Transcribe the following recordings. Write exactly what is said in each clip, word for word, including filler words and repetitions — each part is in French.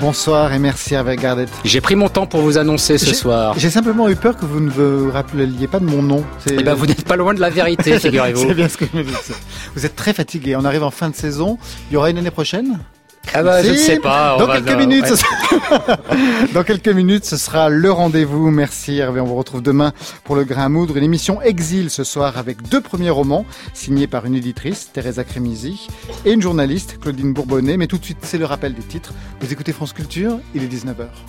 bonsoir et merci Hervé Gardette. J'ai pris mon temps pour vous annoncer ce j'ai, soir. J'ai simplement eu peur que vous ne vous rappeliez pas de mon nom. C'est... Eh ben, vous n'êtes pas loin de la vérité, figurez-vous. C'est bien ce que je me dis. Vous êtes très fatigué. On arrive en fin de saison. Il y aura une année prochaine ? Ah bah, si, je ne sais pas. Dans quelques, va... minutes, ouais. ce sera... Dans quelques minutes, ce sera le rendez-vous. Merci Hervé. On vous retrouve demain pour le Grain à moudre. Une émission Exil ce soir avec deux premiers romans signés par une éditrice, Teresa Cremisi, et une journaliste, Claudine Bourbonnet. Mais tout de suite, c'est le rappel des titres. Vous écoutez France Culture, il est dix-neuf heures.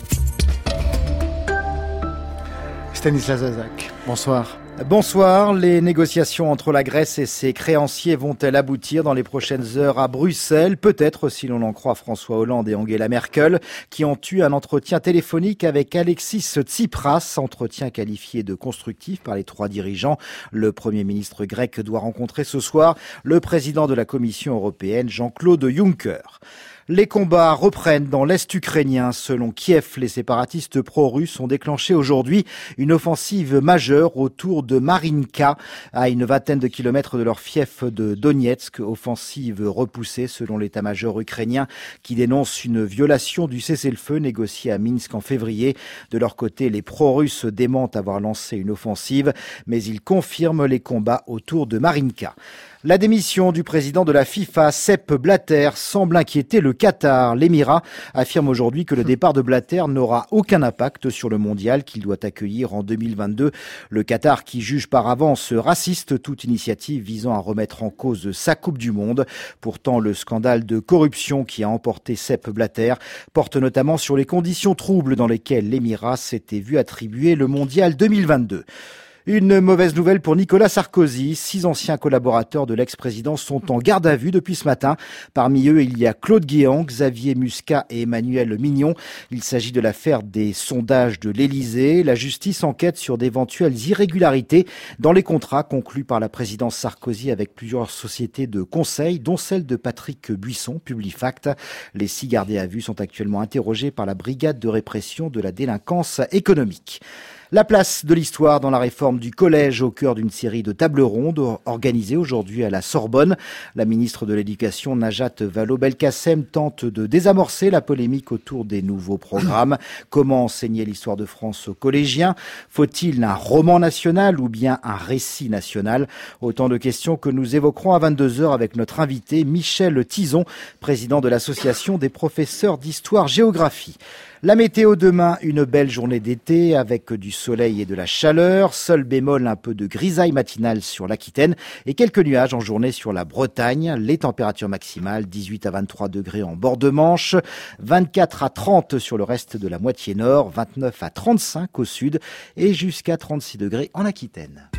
Stanislas Zazac, bonsoir. Bonsoir. Les négociations entre la Grèce et ses créanciers vont-elles aboutir dans les prochaines heures à Bruxelles ? Peut-être, si l'on en croit François Hollande et Angela Merkel, qui ont eu un entretien téléphonique avec Alexis Tsipras, entretien qualifié de constructif par les trois dirigeants. Le Premier ministre grec doit rencontrer ce soir le président de la Commission européenne, Jean-Claude Juncker. Les combats reprennent dans l'Est ukrainien. Selon Kiev, les séparatistes pro-russes ont déclenché aujourd'hui une offensive majeure autour de Marinka, à une vingtaine de kilomètres de leur fief de Donetsk. Offensive repoussée selon l'état-major ukrainien qui dénonce une violation du cessez-le-feu négocié à Minsk en février. De leur côté, les pro-russes démentent avoir lancé une offensive, mais ils confirment les combats autour de Marinka. La démission du président de la FIFA, Sepp Blatter, semble inquiéter le Qatar. L'Émirat affirme aujourd'hui que le départ de Blatter n'aura aucun impact sur le mondial qu'il doit accueillir en deux mille vingt-deux. Le Qatar qui juge par avance raciste toute initiative visant à remettre en cause sa Coupe du Monde. Pourtant, le scandale de corruption qui a emporté Sepp Blatter porte notamment sur les conditions troubles dans lesquelles l'Émirat s'était vu attribuer le mondial deux mille vingt-deux. Une mauvaise nouvelle pour Nicolas Sarkozy. Six anciens collaborateurs de l'ex-président sont en garde à vue depuis ce matin. Parmi eux, il y a Claude Guéant, Xavier Muscat et Emmanuel Mignon. Il s'agit de l'affaire des sondages de l'Élysée. La justice enquête sur d'éventuelles irrégularités dans les contrats conclus par la présidence Sarkozy avec plusieurs sociétés de conseil, dont celle de Patrick Buisson, Publifact. Les six gardés à vue sont actuellement interrogés par la brigade de répression de la délinquance économique. La place de l'histoire dans la réforme du collège au cœur d'une série de tables rondes organisées aujourd'hui à la Sorbonne. La ministre de l'Éducation, Najat Vallaud-Belkacem, tente de désamorcer la polémique autour des nouveaux programmes. Comment enseigner l'histoire de France aux collégiens ? Faut-il un roman national ou bien un récit national ? Autant de questions que nous évoquerons à vingt-deux heures avec notre invité Michel Tison, président de l'association des professeurs d'histoire-géographie. La météo demain, une belle journée d'été avec du soleil et de la chaleur. Seul bémol, un peu de grisaille matinale sur l'Aquitaine et quelques nuages en journée sur la Bretagne. Les températures maximales, dix-huit à vingt-trois degrés en bord de Manche, vingt-quatre à trente sur le reste de la moitié nord, vingt-neuf à trente-cinq au sud et jusqu'à trente-six degrés en Aquitaine.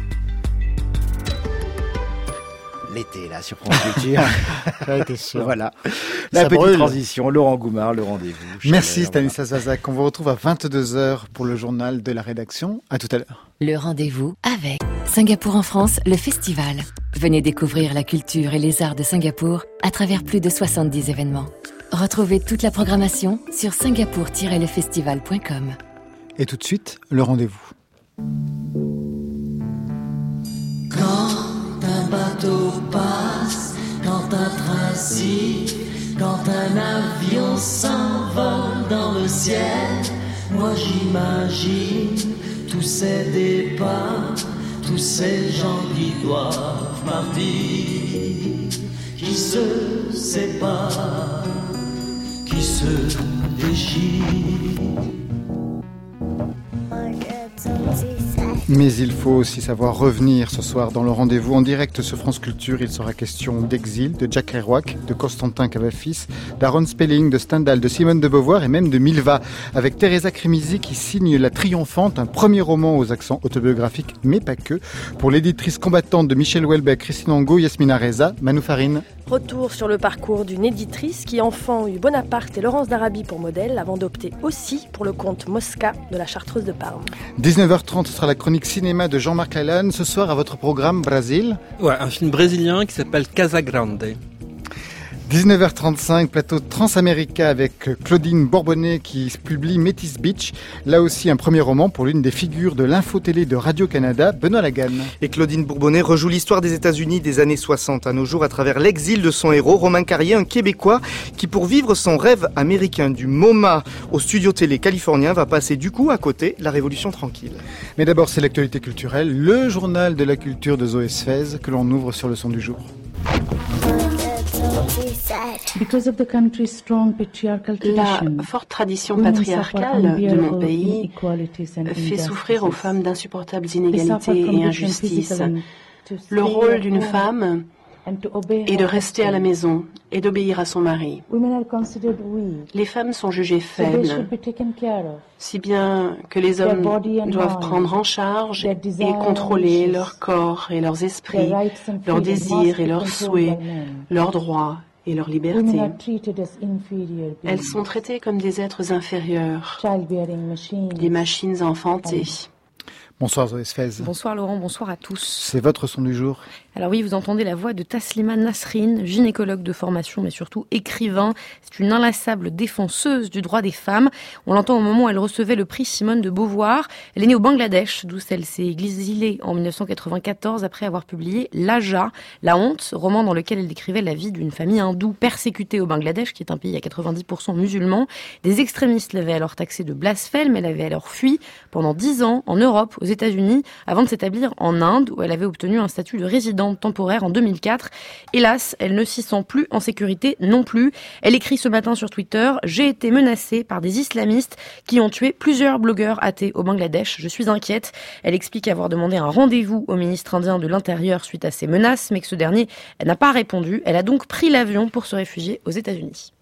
L'été, là, sur France Culture. Ça a été sûr. Voilà. La Ça petite brûle. transition. Laurent Goumard, le rendez-vous. Merci Stanislas Zazac. On vous retrouve à vingt-deux heures pour le journal de la rédaction. À tout à l'heure. Le rendez-vous avec Singapour en France, le festival. Venez découvrir la culture et les arts de Singapour à travers plus de soixante-dix événements. Retrouvez toute la programmation sur singapour tiret le festival point com. Et tout de suite, le rendez-vous. Quand un bateau passe, quand un train siffle, quand un avion s'envole dans le ciel, moi j'imagine tous ces départs, tous ces gens qui doivent partir, qui se séparent, qui se déchirent. Mais il faut aussi savoir revenir ce soir dans le rendez-vous en direct sur France Culture. Il sera question d'Exil, de Jack Kerouac, de Constantin Cavafis, d'Aaron Spelling, de Stendhal, de Simone de Beauvoir et même de Milva, avec Teresa Cremisi qui signe La Triomphante, un premier roman aux accents autobiographiques, mais pas que, pour l'éditrice combattante de Michel Houellebecq, Christine Angot, Yasmina Reza, Manou Farine. Retour sur le parcours d'une éditrice qui enfant eut Bonaparte et Laurence d'Arabie pour modèle avant d'opter aussi pour le conte Mosca de la Chartreuse de Parme. dix-neuf heures trente, ce sera la chronique cinéma de Jean-Marc Lalanne. Ce soir, à votre programme, Brésil. Ouais, un film brésilien qui s'appelle Casa Grande. dix-neuf heures trente-cinq, plateau Transamérica avec Claudine Bourbonnet qui publie Métis Beach. Là aussi un premier roman pour l'une des figures de l'info-télé de Radio-Canada, Benoît Laganne. Et Claudine Bourbonnet rejoue l'histoire des États-Unis des années soixante à nos jours à travers l'exil de son héros, Romain Carrier, un Québécois qui pour vivre son rêve américain du MoMA au studio télé californien va passer du coup à côté la Révolution tranquille. Mais d'abord c'est l'actualité culturelle, le journal de la culture de Zoé Sfez que l'on ouvre sur le son du jour. La forte tradition patriarcale de mon pays fait souffrir aux femmes d'insupportables inégalités et injustices. Le rôle d'une femme est de rester à la maison et d'obéir à son mari. Les femmes sont jugées faibles, si bien que les hommes doivent prendre en charge et contrôler leur corps et leurs esprits, leurs désirs et leurs souhaits, leurs droits et leur liberté. Elles sont traitées comme des êtres inférieurs, des machines enfantées. Bonsoir Zoé Sfez. Bonsoir Laurent, bonsoir à tous. C'est votre son du jour. Alors oui, vous entendez la voix de Taslima Nasrin, gynécologue de formation, mais surtout écrivain. C'est une inlassable défenseuse du droit des femmes. On l'entend au moment où elle recevait le prix Simone de Beauvoir. Elle est née au Bangladesh, d'où elle s'est exilée en dix-neuf cent quatre-vingt-quatorze après avoir publié L'Aja, la honte, roman dans lequel elle décrivait la vie d'une famille hindoue persécutée au Bangladesh, qui est un pays à quatre-vingt-dix pour cent musulman. Des extrémistes l'avaient alors taxée de blasphème. Elle avait alors fui pendant dix ans en Europe, aux États-Unis, avant de s'établir en Inde, où elle avait obtenu un statut de résidente temporaire en deux mille quatre. Hélas, elle ne s'y sent plus en sécurité non plus. Elle écrit ce matin sur Twitter « J'ai été menacée par des islamistes qui ont tué plusieurs blogueurs athées au Bangladesh. Je suis inquiète. » Elle explique avoir demandé un rendez-vous au ministre indien de l'Intérieur suite à ces menaces, mais que ce dernier n'a pas répondu. Elle a donc pris l'avion pour se réfugier aux États-Unis.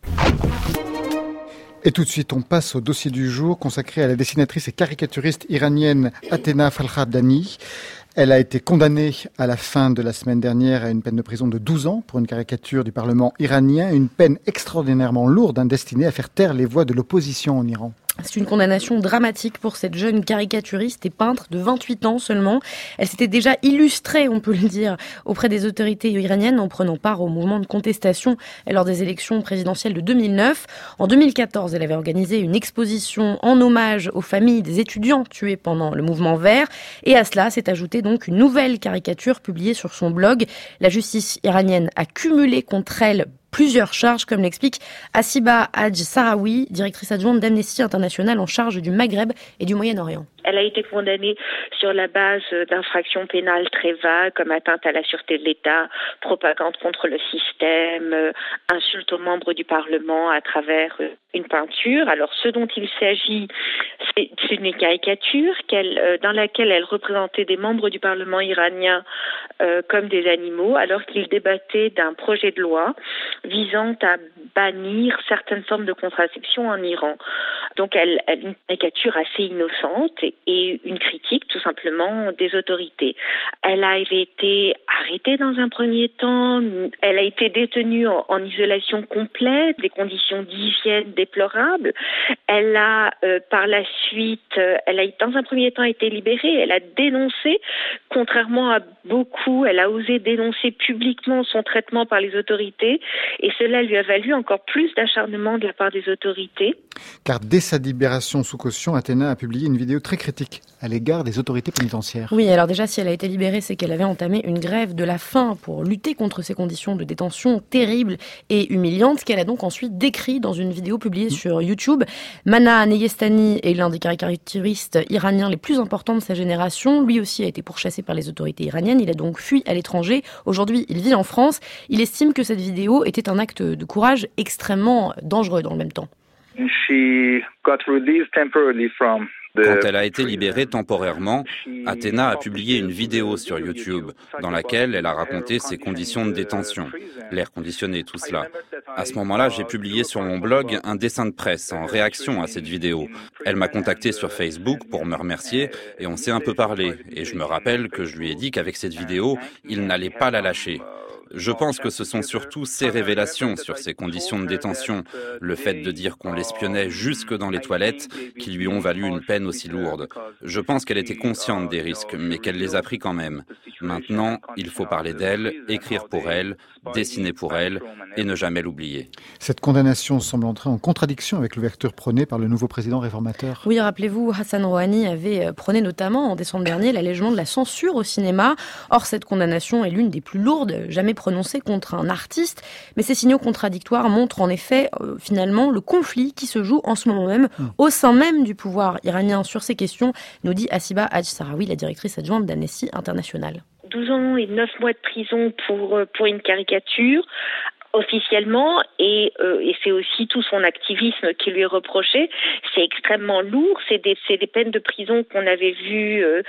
Et tout de suite, on passe au dossier du jour consacré à la dessinatrice et caricaturiste iranienne Athéna Farhadani. Elle a été condamnée à la fin de la semaine dernière à une peine de prison de douze ans pour une caricature du Parlement iranien, une peine extraordinairement lourde, hein, destinée à faire taire les voix de l'opposition en Iran. C'est une condamnation dramatique pour cette jeune caricaturiste et peintre de vingt-huit ans seulement. Elle s'était déjà illustrée, on peut le dire, auprès des autorités iraniennes en prenant part au mouvement de contestation lors des élections présidentielles de deux mille neuf. En deux mille quatorze, elle avait organisé une exposition en hommage aux familles des étudiants tués pendant le mouvement vert. Et à cela s'est ajoutée donc une nouvelle caricature publiée sur son blog. La justice iranienne a cumulé contre elle plusieurs charges, comme l'explique Hasiba Hadj-Sahraoui, directrice adjointe d'Amnesty International en charge du Maghreb et du Moyen-Orient. Elle a été condamnée sur la base d'infractions pénales très vagues, comme atteinte à la sûreté de l'État, propagande contre le système, euh, insulte aux membres du Parlement à travers euh, une peinture. Alors, ce dont il s'agit, c'est, c'est une caricature qu'elle, euh, dans laquelle elle représentait des membres du Parlement iranien euh, comme des animaux, alors qu'ils débattaient d'un projet de loi visant à bannir certaines formes de contraception en Iran. Donc, elle, elle une caricature assez innocente et, et une critique, tout simplement, des autorités. Elle a été arrêtée dans un premier temps. Elle a été détenue en, en isolation complète, des conditions d'hygiène déplorables. Elle a, euh, par la suite, euh, elle a dans un premier temps été libérée. Elle a dénoncé, contrairement à beaucoup, elle a osé dénoncer publiquement son traitement par les autorités. Et cela lui a valu encore plus d'acharnement de la part des autorités. Car dès sa libération sous caution, Athéna a publié une vidéo très critique à l'égard des autorités pénitentiaires. Oui, alors déjà, si elle a été libérée, c'est qu'elle avait entamé une grève de la faim pour lutter contre ces conditions de détention terribles et humiliantes, qu'elle a donc ensuite décrit dans une vidéo publiée mmh. sur YouTube. Mana Neyestani est l'un des caricaturistes iraniens les plus importants de sa génération. Lui aussi a été pourchassé par les autorités iraniennes. Il a donc fui à l'étranger. Aujourd'hui, il vit en France. Il estime que cette vidéo était un acte de courage extrêmement dangereux dans le même temps. She got released temporarily from Quand elle a été libérée temporairement, Athéna a publié une vidéo sur YouTube dans laquelle elle a raconté ses conditions de détention, l'air conditionné, tout cela. À ce moment-là, j'ai publié sur mon blog un dessin de presse en réaction à cette vidéo. Elle m'a contacté sur Facebook pour me remercier et on s'est un peu parlé. Et je me rappelle que je lui ai dit qu'avec cette vidéo, il n'allait pas la lâcher. Je pense que ce sont surtout ces révélations sur ses conditions de détention, le fait de dire qu'on l'espionnait jusque dans les toilettes, qui lui ont valu une peine aussi lourde. Je pense qu'elle était consciente des risques, mais qu'elle les a pris quand même. Maintenant, il faut parler d'elle, écrire pour elle, dessiner pour elle, et ne jamais l'oublier. Cette condamnation semble entrer en contradiction avec l'ouverture prônée par le nouveau président réformateur. Oui, rappelez-vous, Hassan Rouhani avait prôné notamment en décembre dernier l'allègement de la censure au cinéma. Or, cette condamnation est l'une des plus lourdes jamais prononcées contre un artiste. Mais ces signaux contradictoires montrent en effet, euh, finalement, le conflit qui se joue en ce moment même mmh. au sein même du pouvoir iranien sur ces questions, nous dit Hasiba Hadj-Sarawi, la directrice adjointe d'Amnesty International. douze ans et neuf mois de prison pour, pour une caricature, officiellement, et, euh, et c'est aussi tout son activisme qui lui est reproché. C'est extrêmement lourd, c'est des, c'est des peines de prison qu'on avait vues euh,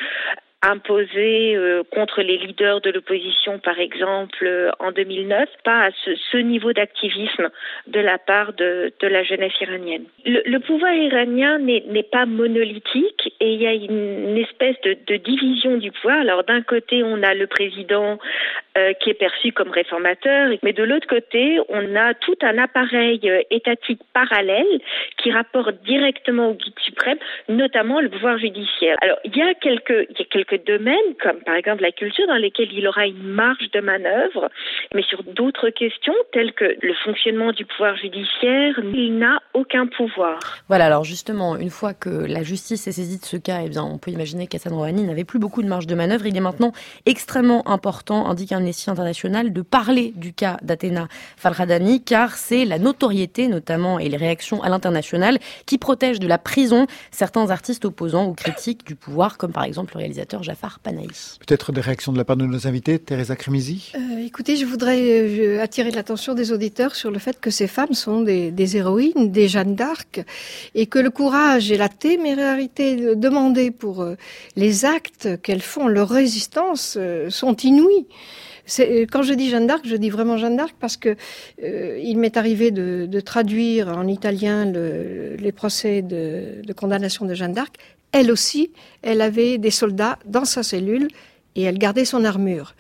imposées euh, contre les leaders de l'opposition, par exemple, euh, en deux mille neuf, pas à ce, ce niveau d'activisme de la part de, de la jeunesse iranienne. Le, le pouvoir iranien n'est, n'est pas monolithique et il y a une, une espèce de, de division du pouvoir. Alors d'un côté, on a le président euh, qui est perçu comme réformateur, mais de l'autre côté, on a tout un appareil euh, étatique parallèle qui rapporte directement au guide suprême, notamment le pouvoir judiciaire. Alors il y a quelques, il y a quelques domaines, comme par exemple la culture, dans lesquels il aura une marge de manœuvre, mais sur d'autres questions, telles que le fonctionnement du pouvoir judiciaire, il n'a aucun pouvoir. Voilà, alors justement, une fois que la justice est saisie de ce cas, eh bien, on peut imaginer qu'Hassan Rouhani n'avait plus beaucoup de marge de manœuvre. Il est maintenant extrêmement important, indique Amnesty International, de parler du cas d'Athéna Farhadani, car c'est la notoriété, notamment, et les réactions à l'international, qui protègent de la prison certains artistes opposants ou critiques du pouvoir, comme par exemple le réalisateur Jafar Panahi. Peut-être des réactions de la part de nos invités, Teresa Krimizi. Euh, écoutez, je voudrais euh, attirer l'attention des auditeurs sur le fait que ces femmes sont des, des héroïnes, des Jeanne d'Arc, et que le courage et la témérarité demandés pour euh, les actes qu'elles font, leur résistance, euh, sont inouïs. C'est, quand je dis Jeanne d'Arc, je dis vraiment Jeanne d'Arc parce que euh, il m'est arrivé de, de traduire en italien le, les procès de, de condamnation de Jeanne d'Arc. Elle aussi, elle avait des soldats dans sa cellule et elle gardait son armure.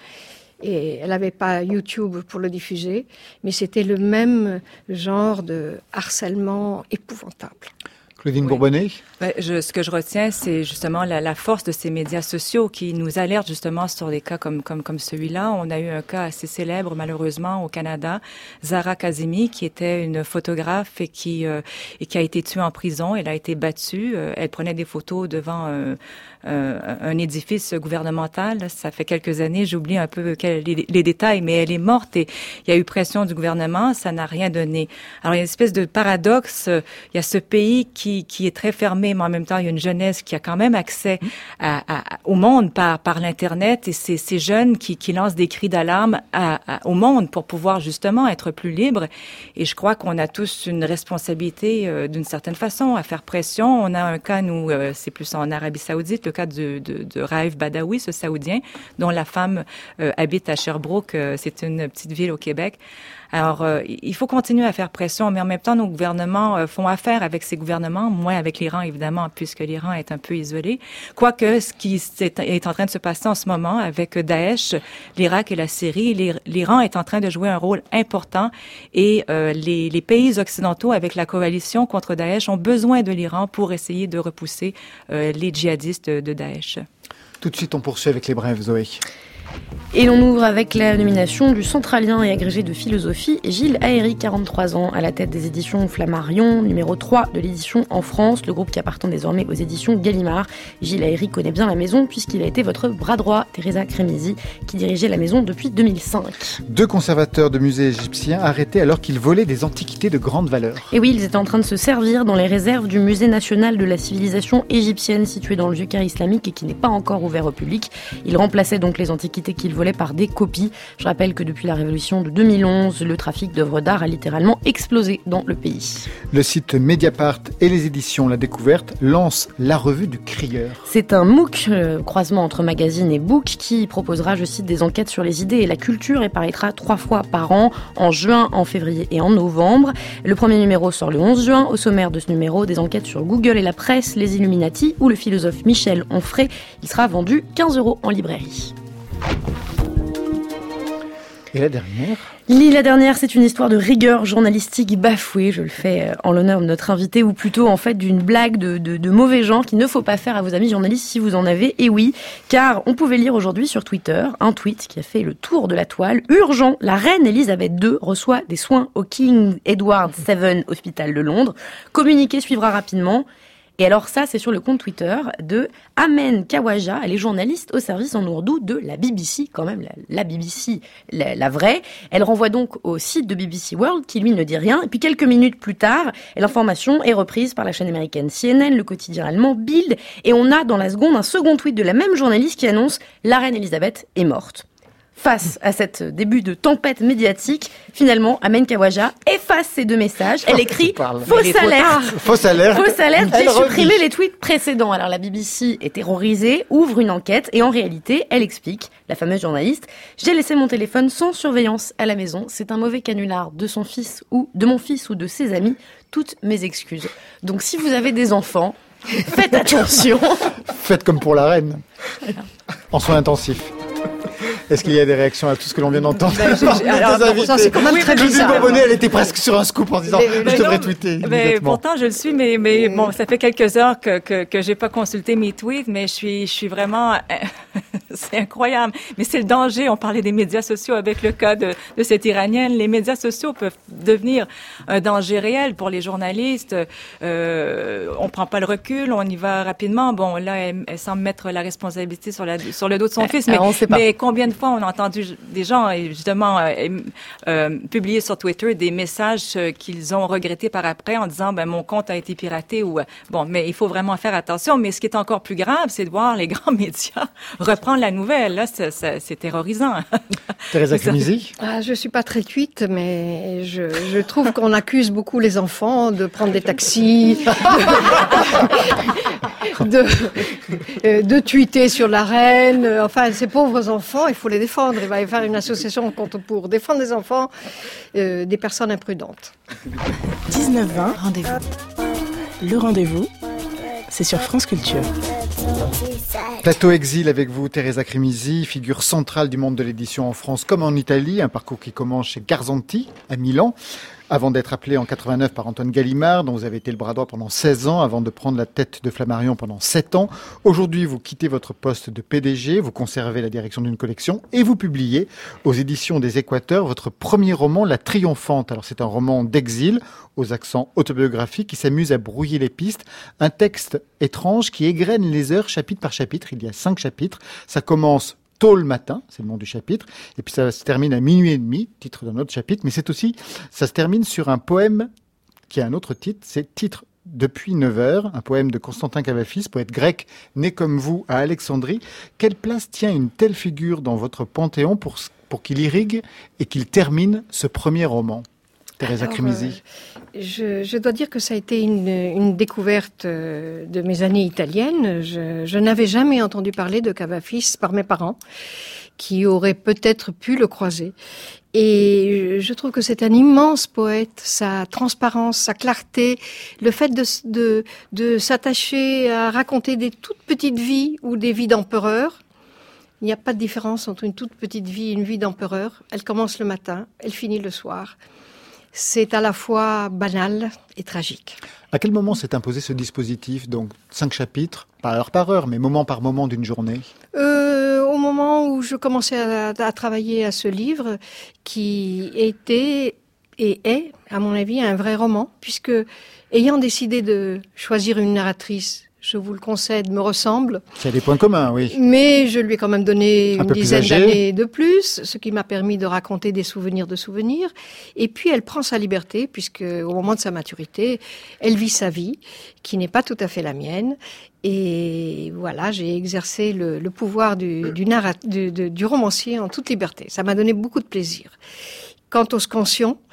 Et elle n'avait pas YouTube pour le diffuser, mais c'était le même genre de harcèlement épouvantable. Claudine oui. Bourbonnais. Ouais, je, ce que je retiens, c'est justement la, la force de ces médias sociaux qui nous alertent justement sur des cas comme, comme, comme celui-là. On a eu un cas assez célèbre, malheureusement, au Canada. Zara Kazemi, qui était une photographe et qui, euh, et qui a été tuée en prison. Elle a été battue. Euh, elle prenait des photos devant euh, euh, un édifice gouvernemental. Ça fait quelques années, j'oublie un peu quel, les, les détails, mais elle est morte et il y a eu pression du gouvernement. Ça n'a rien donné. Alors, il y a une espèce de paradoxe. Il y a ce pays qui Qui, qui est très fermé, mais en même temps, il y a une jeunesse qui a quand même accès à, à, au monde par, par l'Internet et c'est ces jeunes qui, qui lancent des cris d'alarme à, à, au monde pour pouvoir justement être plus libres. Et je crois qu'on a tous une responsabilité euh, d'une certaine façon à faire pression. On a un cas, nous, euh, c'est plus en Arabie Saoudite, le cas de, de, de Raif Badawi, ce Saoudien, dont la femme euh, habite à Sherbrooke. Euh, c'est une petite ville au Québec. Alors, euh, il faut continuer à faire pression, mais en même temps, nos gouvernements euh, font affaire avec ces gouvernements, moins avec l'Iran, évidemment, puisque l'Iran est un peu isolé. Quoique, ce qui est en train de se passer en ce moment avec Daesh, l'Irak et la Syrie, l'Iran est en train de jouer un rôle important et euh, les, les pays occidentaux, avec la coalition contre Daesh, ont besoin de l'Iran pour essayer de repousser euh, les djihadistes de Daesh. Tout de suite, on poursuit avec les brèves, Zoé. Et l'on ouvre avec la nomination du centralien et agrégé de philosophie Gilles Aéry, quarante-trois ans, à la tête des éditions Flammarion, numéro trois de l'édition en France, le groupe qui appartient désormais aux éditions Gallimard. Gilles Aéry connaît bien la maison puisqu'il a été votre bras droit, Teresa Krimizi, qui dirigeait la maison depuis deux mille cinq. Deux conservateurs de musées égyptiens arrêtés alors qu'ils volaient des antiquités de grande valeur. Et oui, ils étaient en train de se servir dans les réserves du musée national de la civilisation égyptienne situé dans le vieux Caire islamique et qui n'est pas encore ouvert au public. Ils remplaçaient donc les antiquités qu'ils volaient par des copies. Je rappelle que depuis la révolution de deux mille onze, le trafic d'œuvres d'art a littéralement explosé dans le pays. Le site Mediapart et les éditions La Découverte lancent la revue du Crieur. C'est un MOOC, euh, croisement entre magazine et book, qui proposera, je cite, des enquêtes sur les idées et la culture et paraîtra trois fois par an, en juin, en février et en novembre. Le premier numéro sort le onze juin. Au sommaire de ce numéro, des enquêtes sur Google et la presse, les Illuminati ou le philosophe Michel Onfray. Il sera vendu quinze euros en librairie. Et la dernière ? Lily, la dernière, c'est une histoire de rigueur journalistique bafouée. Je le fais en l'honneur de notre invité, ou plutôt en fait d'une blague de, de, de mauvais genre qu'il ne faut pas faire à vos amis journalistes si vous en avez. Et oui, car on pouvait lire aujourd'hui sur Twitter un tweet qui a fait le tour de la toile. Urgent, la reine Elisabeth deux reçoit des soins au King Edward sept Hospital de Londres. Communiqué suivra rapidement. Et alors ça, c'est sur le compte Twitter de Amen Kawaja, elle est journaliste au service en ourdou de la B B C, quand même, la, la B B C, la, la vraie. Elle renvoie donc au site de B B C World, qui lui ne dit rien. Et puis quelques minutes plus tard, l'information est reprise par la chaîne américaine C N N, le quotidien allemand Bild, et on a dans la seconde un second tweet de la même journaliste qui annonce « La reine Elisabeth est morte ». Face à cet début de tempête médiatique, finalement, Amen Kawaja efface ces deux messages. Elle écrit « Fausse alerte ». Fausse alerte. Fausse alerte. J'ai supprimé les tweets précédents. Alors la B B C est terrorisée, ouvre une enquête et en réalité, elle explique, la fameuse journaliste, « J'ai laissé mon téléphone sans surveillance à la maison. C'est un mauvais canular de son fils ou de mon fils ou de ses amis. Toutes mes excuses. » Donc si vous avez des enfants, faites attention. Faites comme pour la reine. En soins intensifs. Est-ce qu'il y a des réactions à tout ce que l'on vient d'entendre? ben, alors, ça, c'est quand même oui, très bizarre. Lucie Bourbonnais, elle était presque sur un scoop en disant mais, mais je devrais tweeter. Mais pourtant, je le suis, mais, mais bon, ça fait quelques heures que, que, que j'ai pas consulté mes tweets, mais je suis, je suis vraiment, c'est incroyable. Mais c'est le danger. On parlait des médias sociaux avec le cas de, de cette Iranienne. Les médias sociaux peuvent devenir un danger réel pour les journalistes. Euh, on prend pas le recul, on y va rapidement. Bon, là, elle, elle semble mettre la responsabilité sur, la, sur le dos de son fils, mais, on sait pas. mais combien de fois on a entendu des gens, justement, euh, euh, publier sur Twitter des messages euh, qu'ils ont regrettés par après en disant, ben, mon compte a été piraté ou, euh, bon, mais il faut vraiment faire attention. Mais ce qui est encore plus grave, c'est de voir les grands médias reprendre la nouvelle. Là, c'est, c'est, c'est terrorisant. Thérèse Acrimizi? Ah, je suis pas très tweet, mais je, je trouve qu'on accuse beaucoup les enfants de prendre des taxis, de, de, de tweeter sur la reine. Enfin, ces pauvres enfants, il faut les défendre. Il va y faire une association contre, pour défendre les enfants euh, des personnes imprudentes. dix-neuf vingt, rendez-vous. Le rendez-vous, c'est sur France Culture. Plateau Exil avec vous, Thérèse Acrimizi, figure centrale du monde de l'édition en France comme en Italie, un parcours qui commence chez Garzanti, à Milan, avant d'être appelé en quatre-vingt-neuf par Antoine Gallimard, dont vous avez été le bras droit pendant seize ans, avant de prendre la tête de Flammarion pendant sept ans. Aujourd'hui, vous quittez votre poste de P D G, vous conservez la direction d'une collection et vous publiez aux éditions des Équateurs votre premier roman, La Triomphante. Alors c'est un roman d'exil, aux accents autobiographiques, qui s'amuse à brouiller les pistes. Un texte étrange qui égrène les heures chapitre par chapitre. Il y a cinq chapitres. Ça commence tôt le matin, c'est le nom du chapitre, et puis ça se termine à minuit et demi, titre d'un autre chapitre, mais c'est aussi, ça se termine sur un poème qui a un autre titre, c'est Titre depuis neuf heures, un poème de Constantin Cavafis, poète grec né comme vous à Alexandrie. Quelle place tient une telle figure dans votre panthéon pour, pour qu'il irrigue et qu'il termine ce premier roman? Thérèse Acrimizi. Euh, je, je dois dire que ça a été une, une découverte de mes années italiennes. Je, je n'avais jamais entendu parler de Cavafis par mes parents, qui auraient peut-être pu le croiser. Et je trouve que c'est un immense poète, sa transparence, sa clarté, le fait de, de, de s'attacher à raconter des toutes petites vies ou des vies d'empereurs. Il n'y a pas de différence entre une toute petite vie et une vie d'empereur. Elle commence le matin, elle finit le soir. C'est à la fois banal et tragique. À quel moment s'est imposé ce dispositif, donc cinq chapitres, pas heure par heure, mais moment par moment d'une journée? euh, Au moment où je commençais à, à travailler à ce livre, qui était et est, à mon avis, un vrai roman, puisque ayant décidé de choisir une narratrice, je vous le concède, me ressemble. Il y a des points communs, oui. Mais je lui ai quand même donné un une dizaine d'années de plus, ce qui m'a permis de raconter des souvenirs de souvenirs. Et puis elle prend sa liberté, puisque au moment de sa maturité, elle vit sa vie, qui n'est pas tout à fait la mienne. Et voilà, j'ai exercé le, le pouvoir du, du, narrat, du, du, du romancier en toute liberté. Ça m'a donné beaucoup de plaisir. Quant aux scansions,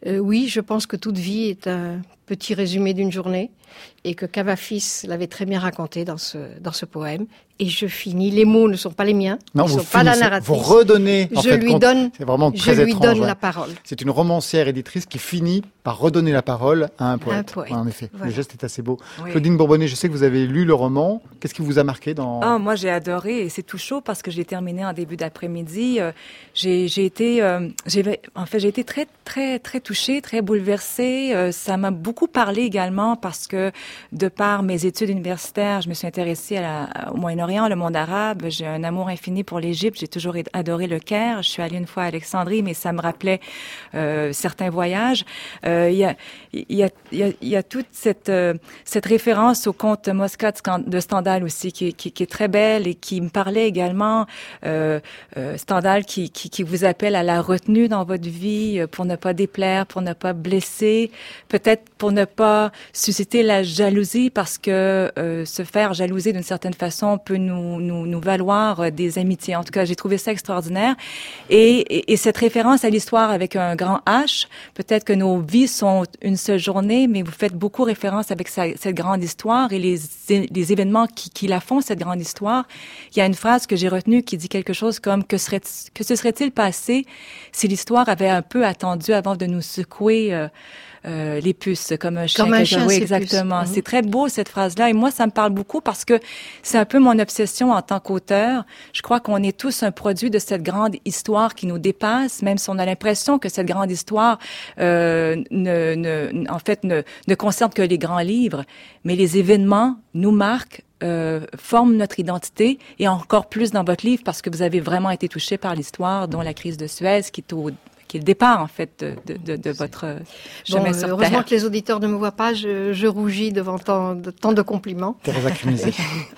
Euh, oui, je pense que toute vie est un petit résumé d'une journée et que Cavafis l'avait très bien raconté dans ce, dans ce poème. Et je finis, les mots ne sont pas les miens, non, ils ne vous sont pas la narratrice. Vous redonnez, en je fait, lui compte, donne, c'est vraiment très je lui étrange, donne ouais. la parole. C'est une romancière éditrice qui finit par redonner la parole à un poète. Un poète. Ouais, en effet, Voilà. le geste est assez beau. Oui. Claudine Bourbonnet, je sais que vous avez lu le roman. Qu'est-ce qui vous a marqué dans... Ah, moi, j'ai adoré et c'est tout chaud parce que je l'ai terminé en début d'après-midi. Euh, j'ai, j'ai été, euh, j'ai, en fait, j'ai été très, très, très touchée, très bouleversée. Euh, ça m'a beaucoup parlé également parce que de par mes études universitaires, je me suis intéressée à la, au Moyen-Orient, le monde arabe. J'ai un amour infini pour l'Égypte. J'ai toujours adoré le Caire. Je suis allée une fois à Alexandrie, mais ça me rappelait euh, certains voyages. Euh, il y a, il y a, il y a, il y a toute cette, euh, cette référence au conte Mosca de Stendhal aussi, qui, qui, qui est très belle et qui me parlait également. Euh, euh, Stendhal qui, qui, qui vous appelle à la retenue dans votre vie euh, pour ne pas déplaire, pour ne pas blesser, peut-être pour ne pas susciter la jalousie, parce que euh, se faire jalouser d'une certaine façon peut nous, nous, nous valoir euh, des amitiés. En tout cas, j'ai trouvé ça extraordinaire. Et, et, et cette référence à l'histoire avec un grand H, peut-être que nos vies sont une seule journée, mais vous faites beaucoup référence avec sa, cette grande histoire et les, les événements qui, qui la font, cette grande histoire. Il y a une phrase que j'ai retenue qui dit quelque chose comme que, serait, que se serait-il passé si l'histoire avait un peu attendu avant de nous secouer euh, euh, les puces, comme un chien. Comme un chien, oui, exactement. Mmh. C'est très beau, cette phrase-là. Et moi, ça me parle beaucoup parce que c'est un peu mon obsession en tant qu'auteur. Je crois qu'on est tous un produit de cette grande histoire qui nous dépasse, même si on a l'impression que cette grande histoire, euh, ne, ne, en fait, ne, ne concerne que les grands livres. Mais les événements nous marquent, Euh, forme notre identité, et encore plus dans votre livre parce que vous avez vraiment été touché par l'histoire, dont la crise de Suez, qui est au qui est le départ en fait de, de, de, de votre chemin bon, sur heureusement Terre. que les auditeurs ne me voient pas, je, je rougis devant tant de, tant de compliments. Thérèse Acremisi.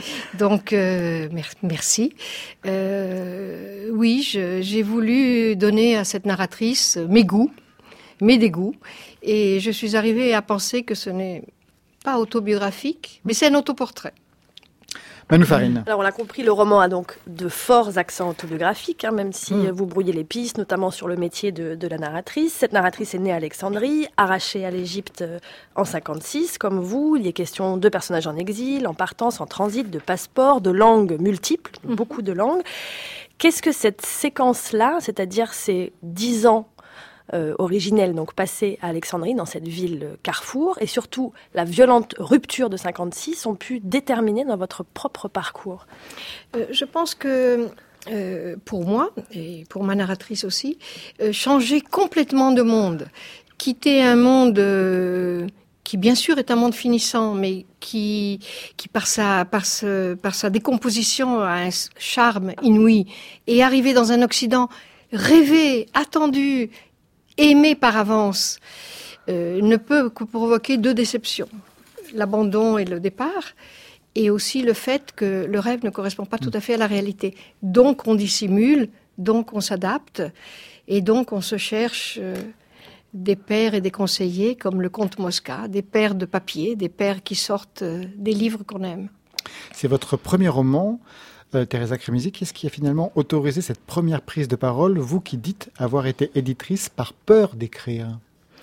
Donc euh, merci. Euh, oui, je, j'ai voulu donner à cette narratrice mes goûts, mes dégoûts, et je suis arrivée à penser que ce n'est pas autobiographique, mais c'est un autoportrait. Manu Farine. Alors on l'a compris, le roman a donc de forts accents autobiographiques, hein, même si mmh. vous brouillez les pistes, notamment sur le métier de, de la narratrice. Cette narratrice est née à Alexandrie, arrachée à l'Égypte en cinquante-six, comme vous. Il y est question de personnages en exil, en partance, en transit, de passeports, de langues multiples, mmh. beaucoup de langues. Qu'est-ce que cette séquence-là, c'est-à-dire ces dix ans Euh, originelle, donc passée à Alexandrie, dans cette ville euh, carrefour, et surtout la violente rupture de cinquante-six, ont pu déterminer dans votre propre parcours? euh, Je pense que euh, pour moi, et pour ma narratrice aussi, euh, changer complètement de monde, quitter un monde euh, qui bien sûr est un monde finissant, mais qui, qui par sa, par ce, par sa décomposition a un charme inouï, et arriver dans un Occident rêvé, attendu, aimé par avance, euh, ne peut que provoquer deux déceptions. L'abandon et le départ, et aussi le fait que le rêve ne correspond pas tout à fait à la réalité. Donc on dissimule, donc on s'adapte, et donc on se cherche euh, des pères et des conseillers, comme le comte Mosca, des pères de papier, des pères qui sortent euh, des livres qu'on aime. C'est votre premier roman. Euh, Thérèse Acremisi, qu'est-ce qui a finalement autorisé cette première prise de parole, vous qui dites avoir été éditrice par peur d'écrire?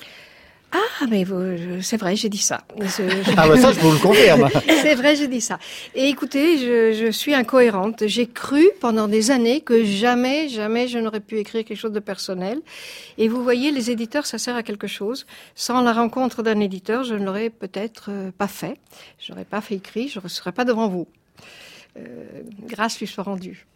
Ah, mais vous, c'est vrai, j'ai dit ça. Je, je... Ah bah ça, je vous le confirme. C'est vrai, j'ai dit ça. Et écoutez, je, je suis incohérente. J'ai cru pendant des années que jamais, jamais je n'aurais pu écrire quelque chose de personnel. Et vous voyez, les éditeurs, ça sert à quelque chose. Sans la rencontre d'un éditeur, je ne l'aurais peut-être pas fait. Je n'aurais pas fait écrire, je ne serais pas devant vous. Euh, grâce lui soit rendue.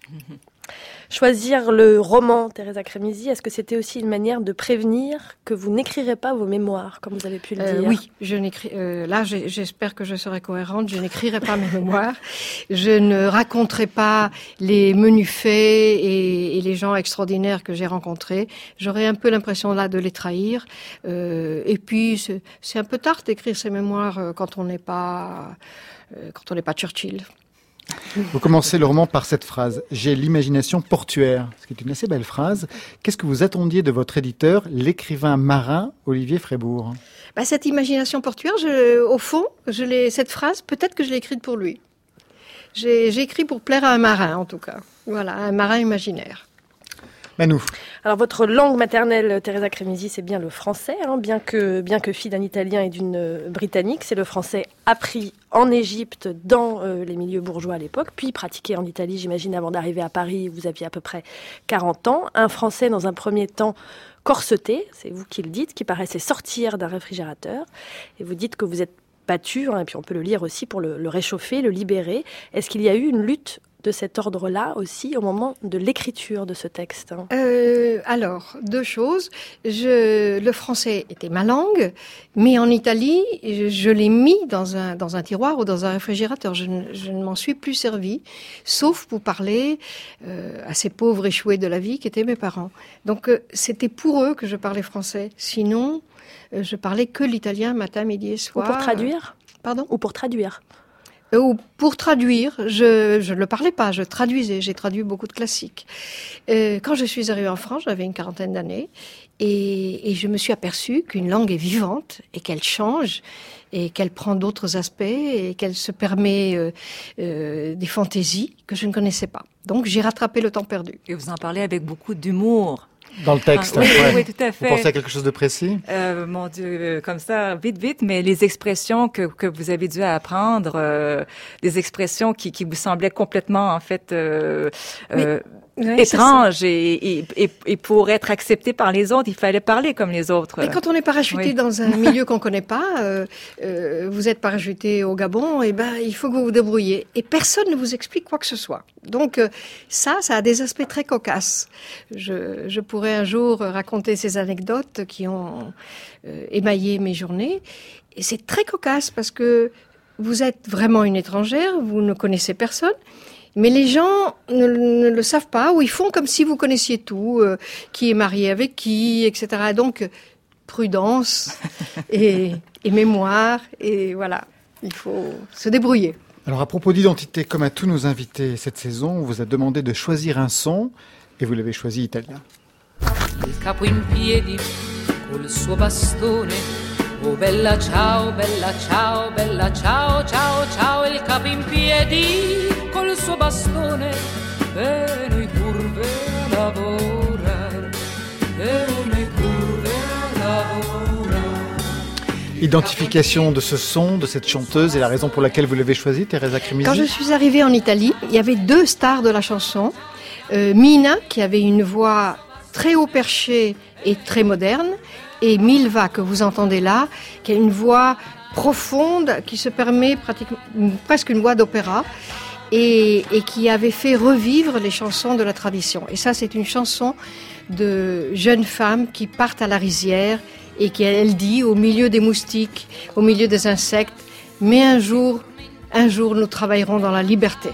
Choisir le roman, Thérèse Acremisi, est-ce que c'était aussi une manière de prévenir que vous n'écrirez pas vos mémoires, comme vous avez pu le euh, dire? Oui, je n'écris. Euh, là, j'espère que je serai cohérente. Je n'écrirai pas mes mémoires. Je ne raconterai pas les menus faits et, et les gens extraordinaires que j'ai rencontrés. J'aurais un peu l'impression là de les trahir. Euh, et puis, c'est, c'est un peu tard d'écrire ses mémoires quand on n'est pas, euh, quand on n'est pas Churchill. Vous commencez le roman par cette phrase « J'ai l'imagination portuaire », ce qui est une assez belle phrase. Qu'est-ce que vous attendiez de votre éditeur, l'écrivain marin Olivier Frébourg? Bah, cette imagination portuaire, je, au fond, je l'ai, cette phrase, peut-être que je l'ai écrite pour lui. J'ai, j'ai écrit pour plaire à un marin, en tout cas. Voilà, un marin imaginaire. Manou. Alors votre langue maternelle, Teresa Cremisi, c'est bien le français, hein, bien que bien que fille d'un Italien et d'une euh, Britannique, c'est le français appris en Égypte dans euh, les milieux bourgeois à l'époque, puis pratiqué en Italie, j'imagine, avant d'arriver à Paris, où vous aviez à peu près quarante ans. Un français dans un premier temps corseté, c'est vous qui le dites, qui paraissait sortir d'un réfrigérateur, et vous dites que vous êtes battu, hein, et puis on peut le lire aussi pour le, le réchauffer, le libérer. Est-ce qu'il y a eu une lutte de cet ordre-là aussi au moment de l'écriture de ce texte, hein? euh, Alors, deux choses. Je, le français était ma langue, mais en Italie, je, je l'ai mis dans un, dans un tiroir ou dans un réfrigérateur. Je, ne, je ne m'en suis plus servi, sauf pour parler euh, à ces pauvres échoués de la vie qui étaient mes parents. Donc, euh, c'était pour eux que je parlais français. Sinon, euh, je parlais que l'italien matin, midi et soir. Ou pour traduire? Pardon? Ou pour traduire? Ou pour traduire, je je ne le parlais pas, je traduisais, j'ai traduit beaucoup de classiques. Euh, quand je suis arrivée en France, j'avais une quarantaine d'années, et, et je me suis aperçue qu'une langue est vivante, et qu'elle change, et qu'elle prend d'autres aspects, et qu'elle se permet euh, euh, des fantaisies que je ne connaissais pas. Donc j'ai rattrapé le temps perdu. Et vous en parlez avec beaucoup d'humour. Dans le texte, ah, oui, ouais. oui, tout à fait. Vous pensez à quelque chose de précis? euh, Mon Dieu, comme ça, vite, vite, mais les expressions que, que vous avez dû apprendre, euh, des expressions qui, qui vous semblaient complètement, en fait, euh, euh, Ouais, étranges et, et, et, et pour être accepté par les autres, il fallait parler comme les autres. Et quand on est parachuté oui. dans un milieu qu'on connaît pas, euh, euh, vous êtes parachuté au Gabon, et ben il faut que vous vous débrouillez. Et personne ne vous explique quoi que ce soit. Donc euh, ça, ça a des aspects très cocasses. Je, je pourrais un jour raconter ces anecdotes qui ont euh, émaillé mes journées. Et c'est très cocasse parce que vous êtes vraiment une étrangère, vous ne connaissez personne. Mais les gens ne, ne le savent pas, ou ils font comme si vous connaissiez tout, euh, qui est marié avec qui, et cetera. Donc, prudence et, et mémoire, et voilà, il faut se débrouiller. Alors, à propos d'identité, comme à tous nos invités cette saison, on vous a demandé de choisir un son, et vous l'avez choisi italien. Il capo in piedi, col suo bastone. Oh bella ciao, bella ciao, bella ciao, ciao, ciao, il capo in piedi col suo bastone e noi curve a lavorare, e noi curve a lavorare. Identification de ce son, de cette chanteuse, et la raison pour laquelle vous l'avez choisie, Teresa Cremisi? Quand je suis arrivée en Italie, il y avait deux stars de la chanson. Euh, Mina, qui avait une voix très haut perchée et très moderne, et Milva, que vous entendez là, qui a une voix profonde, qui se permet pratiquement, presque une voix d'opéra, et, et qui avait fait revivre les chansons de la tradition. Et ça, c'est une chanson de jeunes femmes qui partent à la rizière, et qui, elle dit, au milieu des moustiques, au milieu des insectes, mais un jour, un jour, nous travaillerons dans la liberté.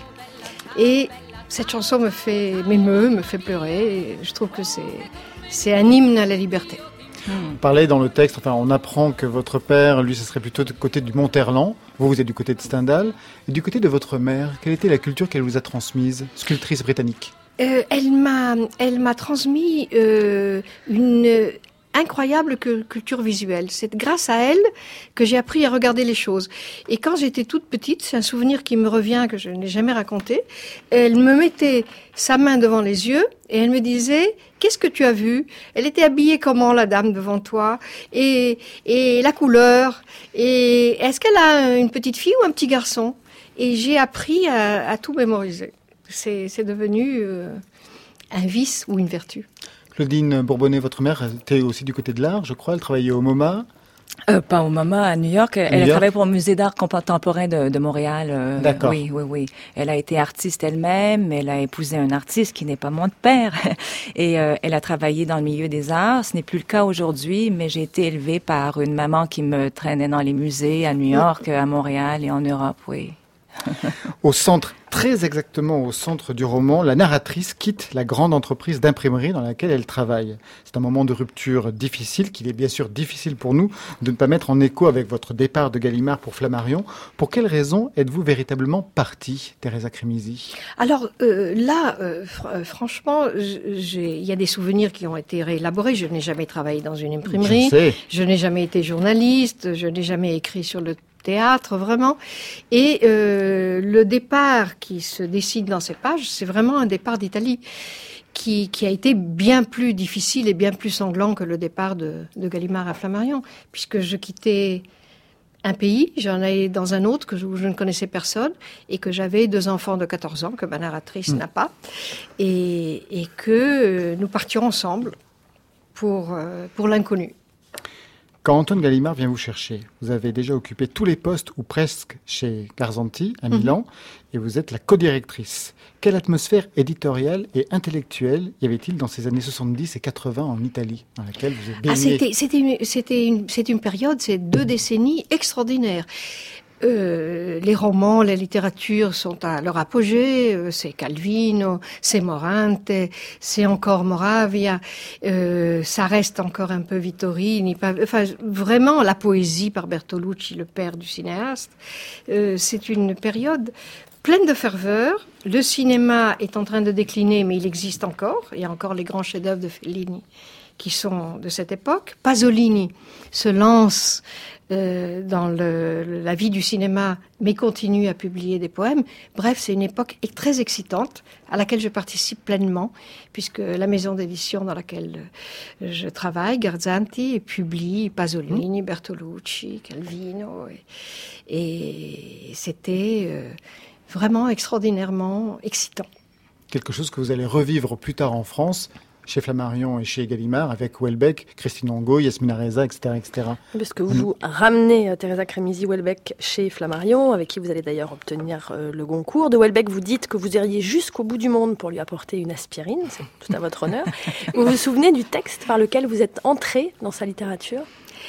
Et cette chanson me fait, m'émeut, me fait pleurer, et je trouve que c'est, c'est un hymne à la liberté. On parlait dans le texte, enfin, on apprend que votre père, lui, ce serait plutôt du côté du Mont-Herland. Vous, vous êtes du côté de Stendhal. Et du côté de votre mère, quelle était la culture qu'elle vous a transmise, sculptrice britannique? euh, Elle m'a, elle m'a transmis euh, une incroyable culture visuelle. C'est grâce à elle que j'ai appris à regarder les choses. Et quand j'étais toute petite, c'est un souvenir qui me revient, que je n'ai jamais raconté, elle me mettait sa main devant les yeux et elle me disait « Qu'est-ce que tu as vu ?» Elle était habillée comment, la dame devant toi, et, et la couleur, et est-ce qu'elle a une petite fille ou un petit garçon? Et j'ai appris à, à tout mémoriser. C'est, c'est devenu euh, un vice ou une vertu. Claudine Bourbonnet, votre mère, était aussi du côté de l'art, je crois. Elle travaillait au MoMA. Euh, pas au MoMA, à New York. Elle New a York. travaillé pour le Musée d'art contemporain de, de Montréal. Euh, D'accord. Oui, oui, oui. Elle a été artiste elle-même. Elle a épousé un artiste qui n'est pas mon père. Et euh, elle a travaillé dans le milieu des arts. Ce n'est plus le cas aujourd'hui, mais j'ai été élevée par une maman qui me traînait dans les musées à New York, à Montréal et en Europe, oui. Au centre, très exactement au centre du roman, la narratrice quitte la grande entreprise d'imprimerie dans laquelle elle travaille. C'est un moment de rupture difficile, qu'il est bien sûr difficile pour nous de ne pas mettre en écho avec votre départ de Gallimard pour Flammarion. Pour quelles raisons êtes-vous véritablement partie, Teresa Cremisi? Alors euh, là, euh, fr- franchement, il y a des souvenirs qui ont été réélaborés. Je n'ai jamais travaillé dans une imprimerie. Je sais. Je n'ai jamais été journaliste. Je n'ai jamais écrit sur le théâtre, vraiment. Et euh, le départ qui se dessine dans ces pages, c'est vraiment un départ d'Italie qui, qui a été bien plus difficile et bien plus sanglant que le départ de, de Gallimard à Flammarion, puisque je quittais un pays, j'en allais dans un autre que je, où je ne connaissais personne, et que j'avais deux enfants de quatorze ans, que ma narratrice mmh. n'a pas, et, et que euh, nous partions ensemble pour, euh, pour l'inconnu. Quand Antoine Gallimard vient vous chercher, vous avez déjà occupé tous les postes, ou presque, chez Garzanti, à Milan, mmh. et vous êtes la co-directrice. Quelle atmosphère éditoriale et intellectuelle y avait-il dans ces années soixante-dix et quatre-vingts en Italie, dans laquelle vous êtes baignée? Ah, c'était, c'était, une, c'était une, c'est une période, c'est deux décennies extraordinaires. Euh, les romans, la littérature sont à leur apogée, euh, c'est Calvino, c'est Morante, c'est encore Moravia, euh, ça reste encore un peu Vittorini, pas, enfin vraiment la poésie par Bertolucci, le père du cinéaste. Euh, c'est une période pleine de ferveur. Le cinéma est en train de décliner, mais il existe encore. Il y a encore les grands chefs-d'œuvre de Fellini qui sont de cette époque. Pasolini se lance euh, dans le, la vie du cinéma, mais continue à publier des poèmes. Bref, c'est une époque très excitante à laquelle je participe pleinement, puisque la maison d'édition dans laquelle je travaille, Garzanti, publie Pasolini, Bertolucci, Calvino, et, et c'était euh, vraiment extraordinairement excitant. Quelque chose que vous allez revivre plus tard en France, chez Flammarion et chez Gallimard, avec Houellebecq, Christine Angot, Yasmina Reza, et cetera, et cetera. Parce que vous mmh. ramenez Teresa Cremisi-Houellebecq chez Flammarion, avec qui vous allez d'ailleurs obtenir euh, le Goncourt. De Houellebecq, vous dites que vous iriez jusqu'au bout du monde pour lui apporter une aspirine, c'est tout à votre honneur. Vous vous souvenez du texte par lequel vous êtes entré dans sa littérature ?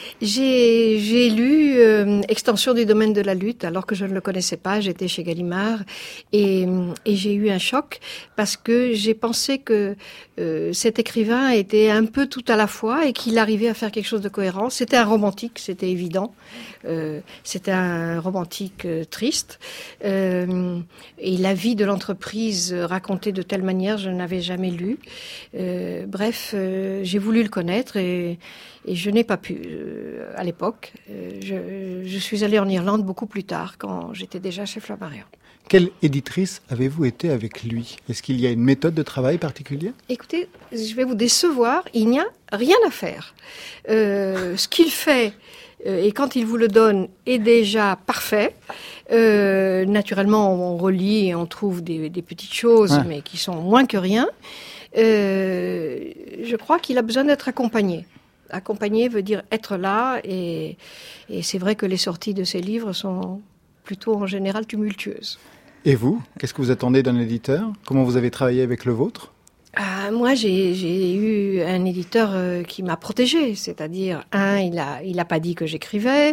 J'ai, j'ai lu euh, Extension du domaine de la lutte, alors que je ne le connaissais pas. J'étais chez Gallimard et, et j'ai eu un choc parce que j'ai pensé que euh, cet écrivain était un peu tout à la fois et qu'il arrivait à faire quelque chose de cohérent. C'était un romantique, c'était évident. Euh, c'était un romantique euh, triste. Euh, et la vie de l'entreprise racontée de telle manière, je n'avais jamais lu. Euh, bref, euh, j'ai voulu le connaître et Et je n'ai pas pu, euh, à l'époque. Euh, je, je suis allée en Irlande beaucoup plus tard, quand j'étais déjà chez Flammarion. Quelle éditrice avez-vous été avec lui ? Est-ce qu'il y a une méthode de travail particulière ? Écoutez, je vais vous décevoir, il n'y a rien à faire. Euh, ce qu'il fait, euh, et quand il vous le donne, est déjà parfait. Euh, naturellement, on relit et on trouve des, des petites choses, ouais. mais qui sont moins que rien. Euh, je crois qu'il a besoin d'être accompagné. Accompagner veut dire être là, et, et c'est vrai que les sorties de ces livres sont plutôt en général tumultueuses. Et vous, qu'est-ce que vous attendez d'un éditeur ? Comment vous avez travaillé avec le vôtre ? Ah, moi, j'ai, j'ai eu un éditeur euh, qui m'a protégée, c'est-à-dire, un, il a, il a pas dit que j'écrivais,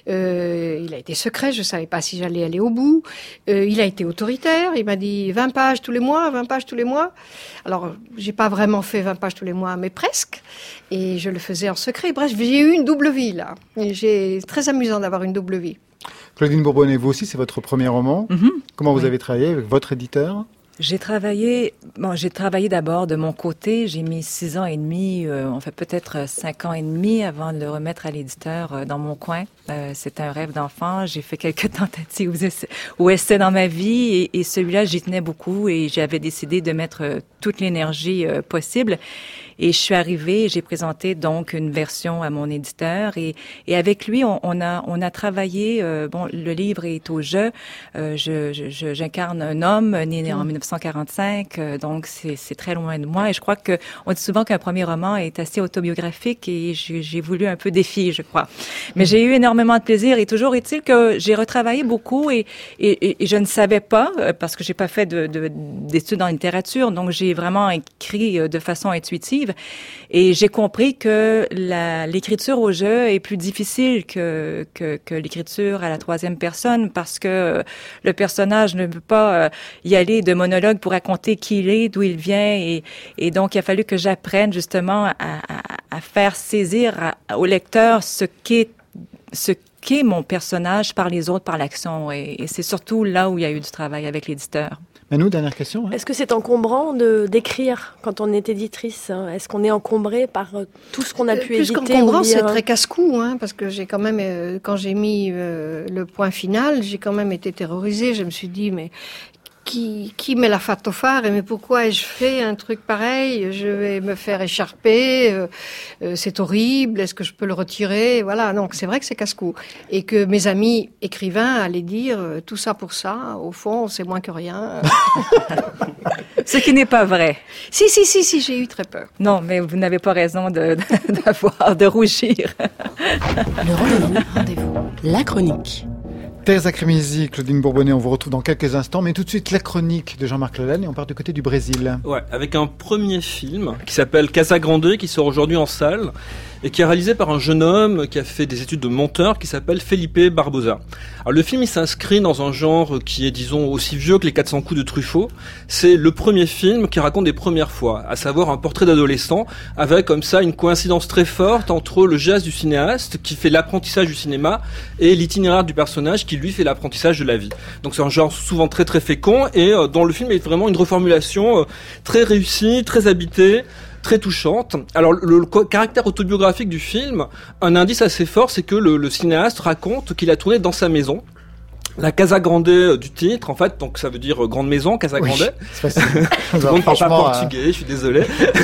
euh, il a été secret, je savais pas si j'allais aller au bout, euh, il a été autoritaire, il m'a dit vingt pages tous les mois, vingt pages tous les mois. Alors, j'ai pas vraiment fait vingt pages tous les mois, mais presque, et je le faisais en secret. Bref, j'ai eu une double vie, là. Et j'ai, très amusant d'avoir une double vie. Claudine Bourbonnet, vous aussi, c'est votre premier roman. Mm-hmm. Comment vous oui. avez travaillé avec votre éditeur ? J'ai travaillé, bon, j'ai travaillé d'abord de mon côté. J'ai mis six ans et demi, euh, en fait peut-être cinq ans et demi avant de le remettre à l'éditeur euh, dans mon coin. Euh, c'était un rêve d'enfant. J'ai fait quelques tentatives ou essais dans ma vie et, et celui-là, j'y tenais beaucoup et j'avais décidé de mettre euh, toute l'énergie euh, possible. Et je suis arrivée, j'ai présenté donc une version à mon éditeur et, et avec lui, on, on a on a travaillé. Euh, bon, le livre est au jeu. Euh, je, je, j'incarne un homme né en dix-neuf cent quarante-cinq, euh, donc c'est, c'est très loin de moi. Et je crois que on dit souvent qu'un premier roman est assez autobiographique et j'ai, j'ai voulu un peu défier, je crois. Mais j'ai eu énormément de plaisir et toujours est-il que j'ai retravaillé beaucoup et, et, et je ne savais pas parce que j'ai pas fait de, de, d'études en littérature, donc j'ai vraiment écrit de façon intuitive. Et j'ai compris que la, l'écriture au jeu est plus difficile que, que, que l'écriture à la troisième personne parce que le personnage ne peut pas y aller de monologue pour raconter qui il est, d'où il vient. Et, et donc, il a fallu que j'apprenne justement à, à, à faire saisir à, au lecteur ce qu'est, ce qu'est mon personnage par les autres, par l'action. Et, et c'est surtout là où il y a eu du travail avec l'éditeur. Manu, dernière question. Hein. Est-ce que c'est encombrant de, d'écrire quand on est éditrice ? Est-ce qu'on est encombré par tout ce qu'on a pu Plus éviter ? Plus qu'encombrant, c'est très casse-cou, hein, parce que j'ai quand même, euh, quand j'ai mis euh, le point final, j'ai quand même été terrorisée. Je me suis dit, mais qui, qui met la fate au phare, et mais pourquoi ai-je fait un truc pareil? Je vais me faire écharper, euh, euh, c'est horrible, est-ce que je peux le retirer? Voilà, donc c'est vrai que c'est casse-cou. Et que mes amis écrivains allaient dire, euh, tout ça pour ça, au fond, c'est moins que rien. Ce qui n'est pas vrai. Si, si, si, si, j'ai eu très peur. Non, mais vous n'avez pas raison de, de, d'avoir, de rougir. Le rendez-vous, rendez-vous. La chronique. Teresa Cremisi, Claudine Bourbonnet, on vous retrouve dans quelques instants, mais tout de suite la chronique de Jean-Marc Lalanne et on part du côté du Brésil. Ouais, avec un premier film qui s'appelle Casa Grande, qui sort aujourd'hui en salle et qui est réalisé par un jeune homme qui a fait des études de monteur qui s'appelle Felipe Barbosa. Alors le film, il s'inscrit dans un genre qui est, disons, aussi vieux que les quatre cents coups de Truffaut. C'est le premier film qui raconte des premières fois, à savoir un portrait d'adolescent avec comme ça une coïncidence très forte entre le geste du cinéaste qui fait l'apprentissage du cinéma et l'itinéraire du personnage qui lui fait l'apprentissage de la vie. Donc c'est un genre souvent très très fécond et euh, dont le film est vraiment une reformulation euh, très réussie, très habitée, très touchante. Alors le, le caractère autobiographique du film, un indice assez fort, c'est que le, le cinéaste raconte qu'il a tourné dans sa maison. La Casa Grande du titre, en fait, donc ça veut dire grande maison, Casa Grande. Oui, c'est facile. Tout le monde parle pas portugais, euh... je suis désolé.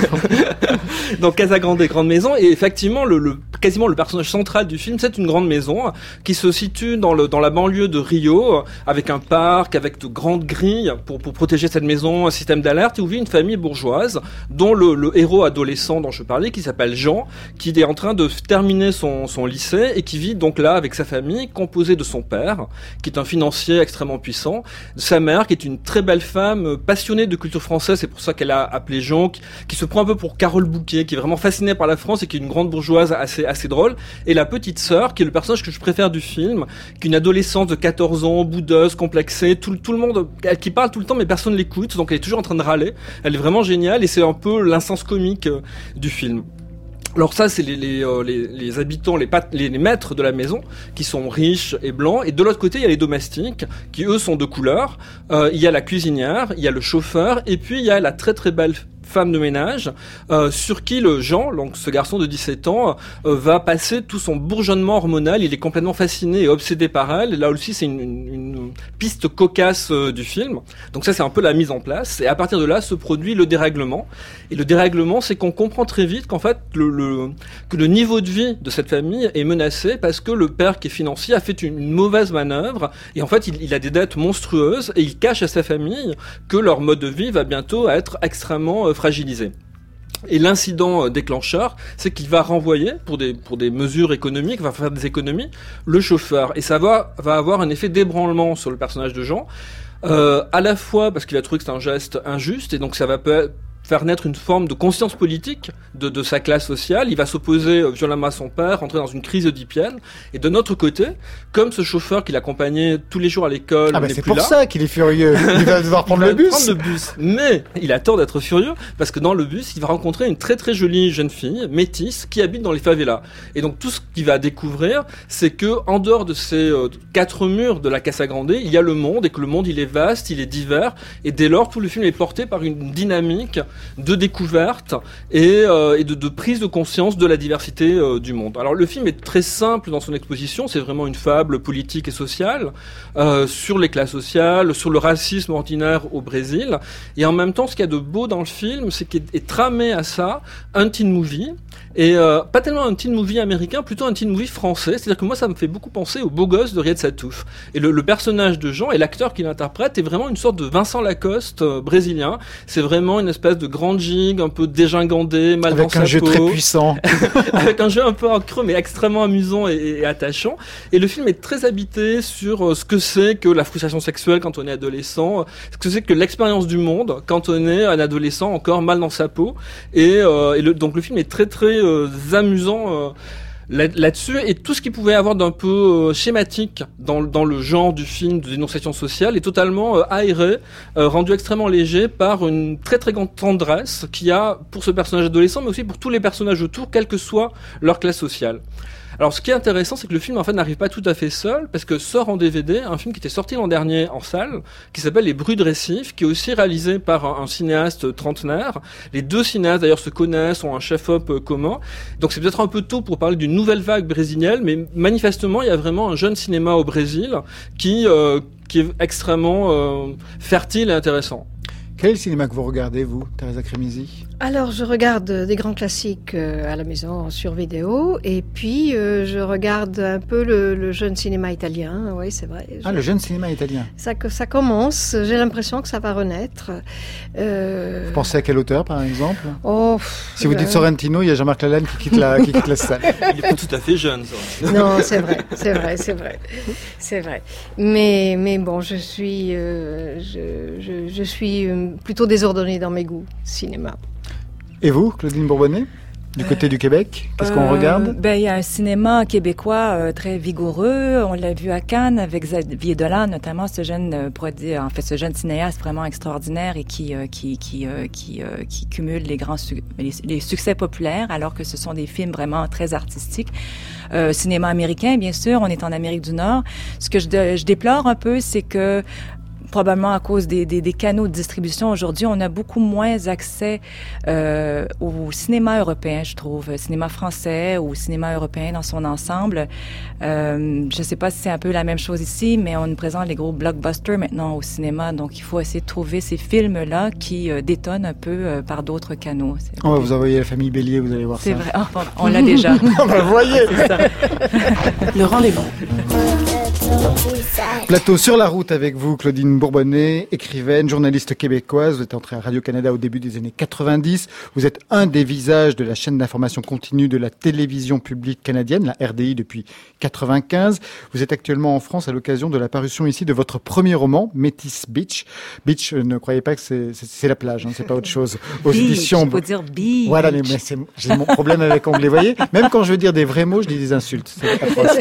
Donc Casa Grande, grande maison, et effectivement, le, le quasiment le personnage central du film, c'est une grande maison qui se situe dans le dans la banlieue de Rio, avec un parc, avec de grandes grilles pour pour protéger cette maison, un système d'alerte, et où vit une famille bourgeoise, dont le, le héros adolescent dont je parlais, qui s'appelle Jean, qui est en train de terminer son son lycée et qui vit donc là avec sa famille, composée de son père, qui est un financier extrêmement puissant, de sa mère qui est une très belle femme passionnée de culture française, c'est pour ça qu'elle a appelé Jean, qui, qui se prend un peu pour Carole Bouquet, qui est vraiment fascinée par la France et qui est une grande bourgeoise assez assez drôle, et la petite sœur qui est le personnage que je préfère du film, qui est une adolescente de quatorze ans, boudeuse, complexée, tout tout le monde, elle qui parle tout le temps mais personne l'écoute, donc elle est toujours en train de râler, elle est vraiment géniale et c'est un peu l'instance comique euh, du film. Alors ça, c'est les, les, euh, les, les habitants, les, pat- les, les maîtres de la maison, qui sont riches et blancs. Et de l'autre côté, il y a les domestiques, qui eux sont de couleur. Euh, il y a la cuisinière, il y a le chauffeur, et puis il y a la très très belle femme de ménage, euh, sur qui le Jean, donc ce garçon de dix-sept ans, euh, va passer tout son bourgeonnement hormonal. Il est complètement fasciné et obsédé par elle. Et là aussi, c'est une, une, une piste cocasse euh, du film. Donc ça, c'est un peu la mise en place. Et à partir de là, se produit le dérèglement. Et le dérèglement, c'est qu'on comprend très vite qu'en fait, le, le, que le niveau de vie de cette famille est menacé parce que le père, qui est financier, a fait une, une mauvaise manœuvre. Et en fait, il, il a des dettes monstrueuses et il cache à sa famille que leur mode de vie va bientôt être extrêmement euh, fragilisé. Et l'incident déclencheur, c'est qu'il va renvoyer, pour des, pour des mesures économiques, va faire des économies, le chauffeur. Et ça va, va avoir un effet d'ébranlement sur le personnage de Jean, euh, à la fois parce qu'il a trouvé que c'est un geste injuste, et donc ça va peut- faire naître une forme de conscience politique de, de sa classe sociale. Il va s'opposer violemment à son père, rentrer dans une crise oedipienne. Et de notre côté, comme ce chauffeur qui l'accompagnait tous les jours à l'école ah bah n'est c'est plus pour là, ça qu'il est furieux. Il va devoir prendre il va le bus. prendre le bus. Mais il a tort d'être furieux parce que dans le bus, il va rencontrer une très très jolie jeune fille métisse qui habite dans les favelas. Et donc tout ce qu'il va découvrir, c'est que en dehors de ces euh, quatre murs de la Casa Grande, il y a le monde, et que le monde il est vaste, il est divers. Et dès lors, tout le film est porté par une dynamique de découverte et, euh, et de, de prise de conscience de la diversité euh, du monde. Alors le film est très simple dans son exposition, c'est vraiment une fable politique et sociale euh, sur les classes sociales, sur le racisme ordinaire au Brésil, et en même temps ce qu'il y a de beau dans le film, c'est qu'il est tramé à ça un teen movie, et euh, pas tellement un teen movie américain, plutôt un teen movie français, c'est-à-dire que moi ça me fait beaucoup penser au Beau Gosse de Riet Satouf, et le, le personnage de Jean et l'acteur qui l'interprète est vraiment une sorte de Vincent Lacoste euh, brésilien. C'est vraiment une espèce de grande gigue, un peu dégingandé, mal avec dans sa peau. Avec un jeu très puissant. Avec un jeu un peu en creux, mais extrêmement amusant et, et attachant. Et le film est très habité sur euh, ce que c'est que la frustration sexuelle quand on est adolescent, euh, ce que c'est que l'expérience du monde quand on est un adolescent encore mal dans sa peau. Et, euh, et le, donc le film est très très euh, amusant euh, Là, là-dessus, et tout ce qu'il pouvait avoir d'un peu euh, schématique dans, dans le genre du film de dénonciation sociale est totalement euh, aéré, euh, rendu extrêmement léger par une très très grande tendresse qu'il y a pour ce personnage adolescent, mais aussi pour tous les personnages autour, quelle que soit leur classe sociale. Alors, ce qui est intéressant, c'est que le film, en fait, n'arrive pas tout à fait seul, parce que sort en D V D un film qui était sorti l'an dernier en salle, qui s'appelle Les Bruits de Récif, qui est aussi réalisé par un, un cinéaste trentenaire. Les deux cinéastes, d'ailleurs, se connaissent, ont un chef-op commun. Donc, c'est peut-être un peu tôt pour parler d'une nouvelle vague brésilienne, mais manifestement, il y a vraiment un jeune cinéma au Brésil qui, euh, qui est extrêmement euh, fertile et intéressant. Quel est le cinéma que vous regardez, vous, Teresa Cremisi ? Alors, je regarde des grands classiques euh, à la maison sur vidéo, et puis euh, je regarde un peu le, le jeune cinéma italien. Oui, c'est vrai. Ah, je... le jeune cinéma italien. Ça, ça commence. J'ai l'impression que ça va renaître. Euh... Vous pensez à quel auteur, par exemple ? Oh, si vous euh... dites Sorrentino, il y a Jean-Marc Lalanne qui quitte la, qui quitte la salle. Il est pas tout à fait jeune, ça. Non, c'est vrai, c'est vrai, c'est vrai, c'est vrai. Mais, mais bon, je suis, euh, je, je, je suis plutôt désordonnée dans mes goûts cinéma. Et vous, Claudine Bourbonnet ? Du côté euh, du Québec, qu'est-ce qu'on euh, regarde ? Ben, il y a un cinéma québécois euh, très vigoureux. On l'a vu à Cannes avec Xavier Dolan, notamment ce jeune, euh, pourrait dire, en fait, ce jeune cinéaste vraiment extraordinaire et qui euh, qui qui euh, qui, euh, qui cumule les grands su- les, les succès populaires, alors que ce sont des films vraiment très artistiques. Euh, cinéma américain, bien sûr, on est en Amérique du Nord. Ce que je, de, je déplore un peu, c'est que probablement à cause des, des, des canaux de distribution aujourd'hui, on a beaucoup moins accès euh, au cinéma européen, je trouve, cinéma français ou cinéma européen dans son ensemble. Euh, je ne sais pas si c'est un peu la même chose ici, mais on nous présente les gros blockbusters maintenant au cinéma, donc il faut essayer de trouver ces films-là qui euh, détonnent un peu euh, par d'autres canaux. C'est on va vous envoyer La Famille Bélier, vous allez voir c'est ça. C'est vrai, oh, on l'a déjà. Ben, voyez. Le rendez-vous. Plateau sur la route avec vous, Claudine Bourbonnet, écrivaine, journaliste québécoise. Vous êtes entrée à Radio-Canada au début des années quatre-vingt-dix. Vous êtes un des visages de la chaîne d'information continue de la télévision publique canadienne, la R D I, depuis quatre-vingt-quinze. Vous êtes actuellement en France à l'occasion de la parution ici de votre premier roman, Métis Beach. Beach, ne croyez pas que c'est, c'est, c'est la plage, hein, c'est pas autre chose. Aux beach, éditions. Il faut dire beach. Voilà, mais, mais c'est, j'ai mon problème avec anglais. Vous voyez, même quand je veux dire des vrais mots, je dis des insultes. C'est atroce.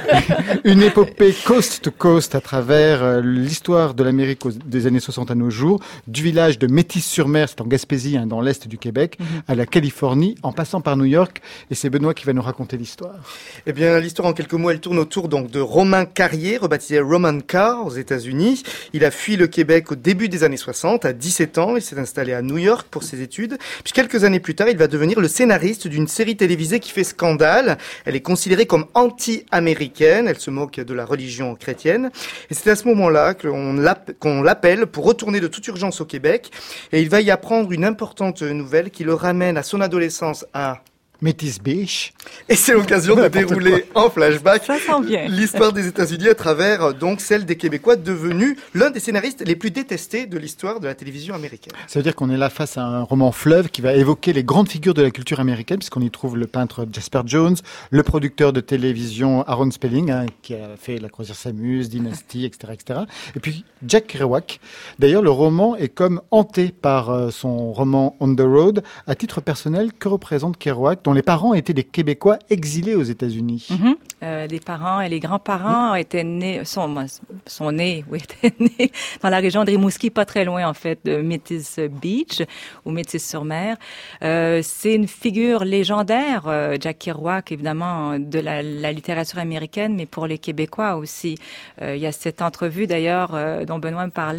Une épopée coast to coast à travers euh, l'histoire de l'Amérique aux, des années soixante à nos jours, du village de Métis-sur-Mer, c'est en Gaspésie, hein, dans l'est du Québec, mm-hmm. à la Californie, en passant par New York. Et c'est Benoît qui va nous raconter l'histoire. Eh bien, l'histoire, en quelques mots, elle tourne autour donc de Romain Carrier, rebaptisé Roman Carr aux États-Unis. Il a fui le Québec au début des années soixante, à dix-sept ans. Il s'est installé à New York pour ses études. Puis quelques années plus tard, il va devenir le scénariste d'une série télévisée qui fait scandale. Elle est considérée comme anti-américaine. Elle se moque de la religion chrétienne. Et c'est à ce moment-là qu'on l'appelle, qu'on l'appelle pour retourner de toute urgence au Québec. Et il va y apprendre une importante nouvelle qui le ramène à son adolescence à Métis Beach. Et c'est l'occasion de dérouler en flashback Ça sent bien. l'histoire des États-Unis à travers donc celle des Québécois, devenus l'un des scénaristes les plus détestés de l'histoire de la télévision américaine. Ça veut dire qu'on est là face à un roman fleuve qui va évoquer les grandes figures de la culture américaine, puisqu'on y trouve le peintre Jasper Jones, le producteur de télévision Aaron Spelling, hein, qui a fait La Croisière s'amuse, Dynasty, et cetera, et cetera. Et puis Jack Kerouac. D'ailleurs, le roman est comme hanté par euh, son roman On the Road. À titre personnel, que représente Kerouac, dont les parents étaient des Québécois exilés aux États-Unis? Mm-hmm. Euh, les parents et les grands-parents mmh. étaient nés, sont, sont nés, oui, étaient nés dans la région de Rimouski, pas très loin, en fait, de Métis Beach, ou Métis-sur-Mer. Euh, c'est une figure légendaire, euh, Jack Kerouac, évidemment, de la, la littérature américaine, mais pour les Québécois aussi. Euh, il y a cette entrevue, d'ailleurs, euh, dont Benoît me parlait.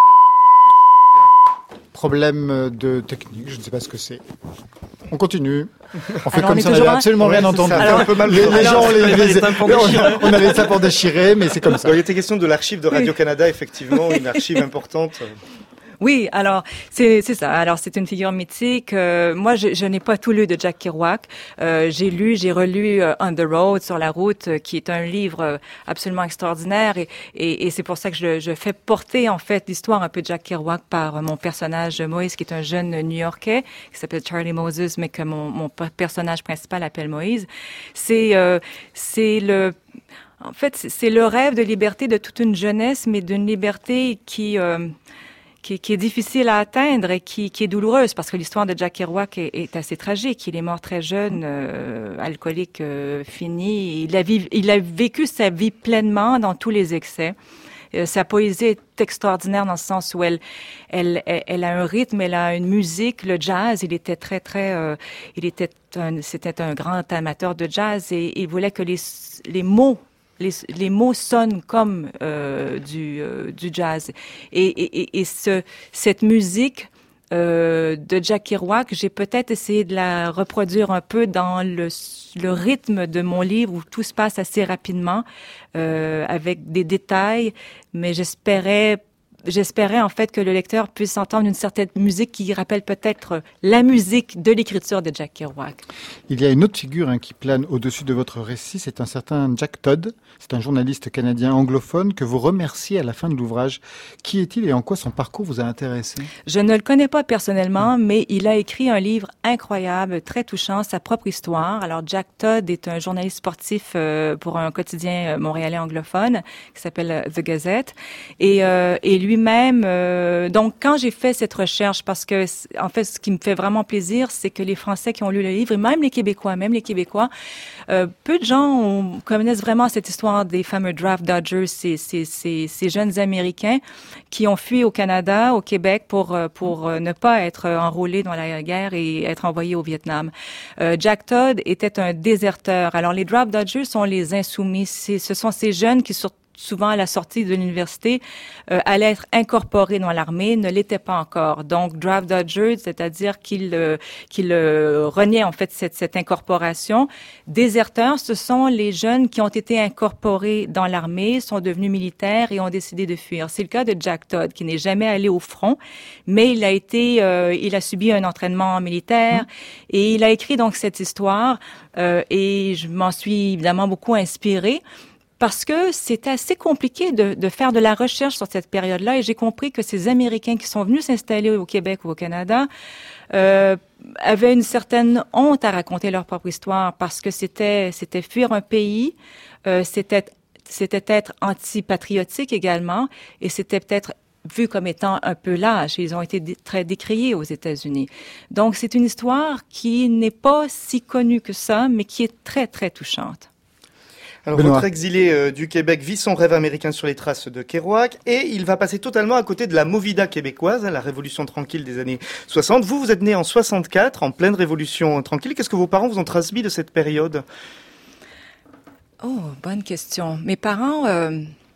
Problème de technique, je ne sais pas ce que c'est. On continue. On fait alors comme on si on n'avait absolument ouais, rien entendu. Alors, un peu mal les, les gens, on, les, les, les, on, on a les sapeurs déchirés, mais c'est comme ça. Donc, il était question de l'archive de Radio-Canada, effectivement, une archive importante. Oui, alors c'est c'est ça. Alors c'est une figure mythique. Euh, moi, je, je n'ai pas tout lu de Jack Kerouac. Euh, j'ai lu, j'ai relu euh, On the Road, sur la route, euh, qui est un livre absolument extraordinaire, et, et, et c'est pour ça que je, je fais porter en fait l'histoire un peu de Jack Kerouac par mon personnage Moïse, qui est un jeune New-Yorkais qui s'appelle Charlie Moses, mais que mon, mon personnage principal appelle Moïse. C'est euh, c'est le en fait c'est le rêve de liberté de toute une jeunesse, mais d'une liberté qui euh, Qui, qui est difficile à atteindre et qui, qui est douloureuse, parce que l'histoire de Jack Kerouac est, est assez tragique. Il est mort très jeune, euh, alcoolique euh, fini. Il a, viv, il a vécu sa vie pleinement dans tous les excès. Euh, sa poésie est extraordinaire dans le sens où elle, elle, elle, elle a un rythme, elle a une musique. Le jazz, il était très, très, euh, il était un, c'était un grand amateur de jazz et il voulait que les, les mots Les, les mots sonnent comme euh, du, euh, du jazz. Et, et, et ce, cette musique euh, de Jack Kerouac, j'ai peut-être essayé de la reproduire un peu dans le, le rythme de mon livre où tout se passe assez rapidement, euh, avec des détails, mais j'espérais J'espérais en fait que le lecteur puisse entendre une certaine musique qui rappelle peut-être la musique de l'écriture de Jack Kerouac. Il y a une autre figure hein, qui plane au-dessus de votre récit, c'est un certain Jack Todd. C'est un journaliste canadien anglophone que vous remerciez à la fin de l'ouvrage. Qui est-il et en quoi son parcours vous a intéressé? Je ne le connais pas personnellement, mais il a écrit un livre incroyable, très touchant, sa propre histoire. Alors Jack Todd est un journaliste sportif euh, pour un quotidien montréalais anglophone qui s'appelle The Gazette. Et, euh, et lui Lui-même, euh, donc quand j'ai fait cette recherche, parce que en fait, ce qui me fait vraiment plaisir, c'est que les Français qui ont lu le livre, et même les Québécois, même les Québécois, euh, peu de gens ont, connaissent vraiment cette histoire des fameux draft dodgers, ces, ces, ces, ces jeunes Américains qui ont fui au Canada, au Québec, pour pour ne pas être enrôlés dans la guerre et être envoyés au Vietnam. Euh, Jack Todd était un déserteur. Alors les draft dodgers sont les insoumis. C'est, ce sont ces jeunes qui surtout souvent à la sortie de l'université, euh, allaient être incorporés dans l'armée, ne l'étaient pas encore. Donc, draft dodgers, c'est-à-dire qu'ils euh, qu'ils euh, reniaient en fait cette, cette incorporation. Déserteurs, ce sont les jeunes qui ont été incorporés dans l'armée, sont devenus militaires et ont décidé de fuir. C'est le cas de Jack Todd, qui n'est jamais allé au front, mais il a été, euh, il a subi un entraînement militaire mmh. et il a écrit donc cette histoire euh, et je m'en suis évidemment beaucoup inspirée. Parce que c'était assez compliqué de, de faire de la recherche sur cette période-là et j'ai compris que ces Américains qui sont venus s'installer au Québec ou au Canada euh, avaient une certaine honte à raconter leur propre histoire parce que c'était c'était fuir un pays, euh, c'était c'était être antipatriotique également et c'était peut-être vu comme étant un peu lâche. Ils ont été dé- très décriés aux États-Unis. Donc c'est une histoire qui n'est pas si connue que ça, mais qui est très très touchante. Alors, Benoît. Votre exilé euh, du Québec vit son rêve américain sur les traces de Kerouac et il va passer totalement à côté de la movida québécoise, hein, la révolution tranquille des années soixante. Vous, vous êtes né en soixante-quatre, en pleine révolution tranquille. Qu'est-ce que vos parents vous ont transmis de cette période? Oh, bonne question. Mes parents... Euh,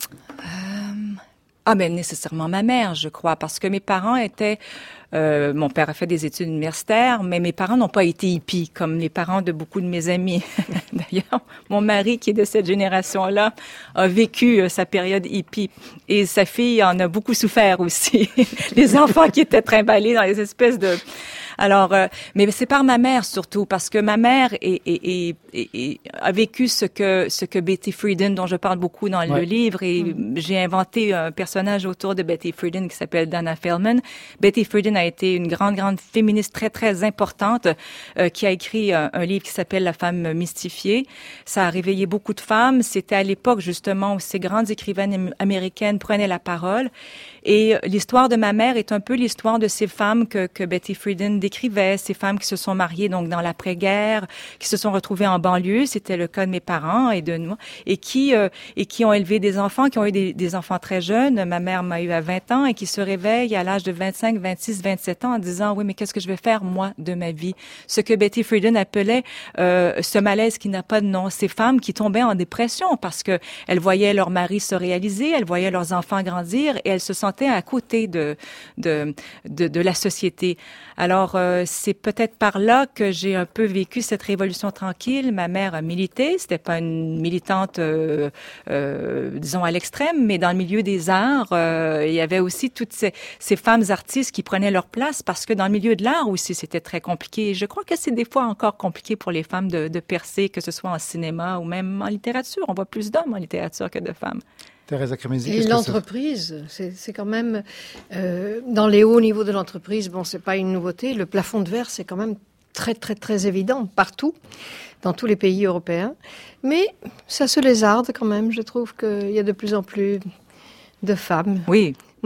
euh, ah, ben nécessairement ma mère, je crois, parce que mes parents étaient... Euh, mon père a fait des études universitaires, mais mes parents n'ont pas été hippies comme les parents de beaucoup de mes amis. D'ailleurs, mon mari, qui est de cette génération-là, a vécu euh, sa période hippie et sa fille en a beaucoup souffert aussi. Les enfants qui étaient trimballés dans les espèces de... Alors, euh, mais c'est par ma mère surtout, parce que ma mère est, est, est, est, est, a vécu ce que ce que Betty Friedan, dont je parle beaucoup dans ouais. le livre, et mmh. j'ai inventé un personnage autour de Betty Friedan qui s'appelle Dana Feldman. Betty Friedan a été une grande, grande féministe très, très importante euh, qui a écrit un, un livre qui s'appelle La femme mystifiée. Ça a réveillé beaucoup de femmes. C'était à l'époque, justement, où ces grandes écrivaines américaines prenaient la parole. Et l'histoire de ma mère est un peu l'histoire de ces femmes que, que Betty Friedan décrivait, ces femmes qui se sont mariées donc dans l'après-guerre, qui se sont retrouvées en banlieue, c'était le cas de mes parents et de nous, et qui euh, et qui ont élevé des enfants, qui ont eu des, des enfants très jeunes. Ma mère m'a eu à vingt ans et qui se réveillent à l'âge de vingt-cinq, vingt-six, vingt-sept ans en disant oui, mais qu'est-ce que je vais faire moi de ma vie? Ce que Betty Friedan appelait euh, ce malaise qui n'a pas de nom. Ces femmes qui tombaient en dépression parce que elles voyaient leur mari se réaliser, elles voyaient leurs enfants grandir et elles se sentaient à côté de de de, de la société. Alors euh, c'est peut-être par là que j'ai un peu vécu cette révolution tranquille. Ma mère a milité, c'était pas une militante euh, euh, disons à l'extrême, mais dans le milieu des arts, euh, il y avait aussi toutes ces, ces femmes artistes qui prenaient leur place parce que dans le milieu de l'art aussi c'était très compliqué. Je crois que c'est des fois encore compliqué pour les femmes de, de percer, que ce soit en cinéma ou même en littérature. On voit plus d'hommes en littérature que de femmes. Thérèse Akremesi, et l'entreprise, c'est, c'est quand même euh, dans les hauts niveaux de l'entreprise. Bon, c'est pas une nouveauté. Le plafond de verre, c'est quand même très très très évident partout, dans tous les pays européens. Mais ça se lézarde quand même. Je trouve qu'il y a de plus en plus de femmes. Oui.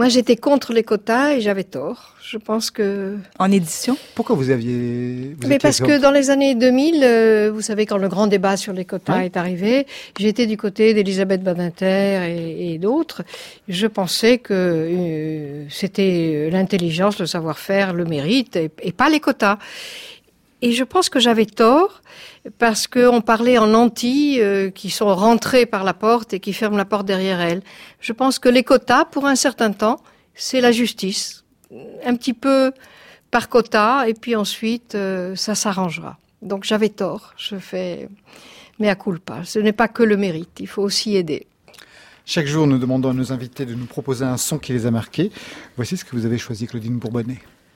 Moi, j'étais contre les quotas et j'avais tort. Je pense que... En édition? Pourquoi vous aviez... Vous Mais parce que dans les années deux mille, euh, vous savez, quand le grand débat sur les quotas ouais. est arrivé, j'étais du côté d'Elisabeth Badinter et, et d'autres. Je pensais que euh, c'était l'intelligence, le savoir-faire, le mérite et, et pas les quotas. Et je pense que j'avais tort parce qu'on parlait en anti euh, qui sont rentrés par la porte et qui ferment la porte derrière elles. Je pense que les quotas, pour un certain temps, c'est la justice. Un petit peu par quota et puis ensuite euh, ça s'arrangera. Donc j'avais tort, je fais mea culpa. Ce n'est pas que le mérite, il faut aussi aider. Chaque jour, nous demandons à nos invités de nous proposer un son qui les a marqués. Voici ce que vous avez choisi, Claudine Bourbonnet.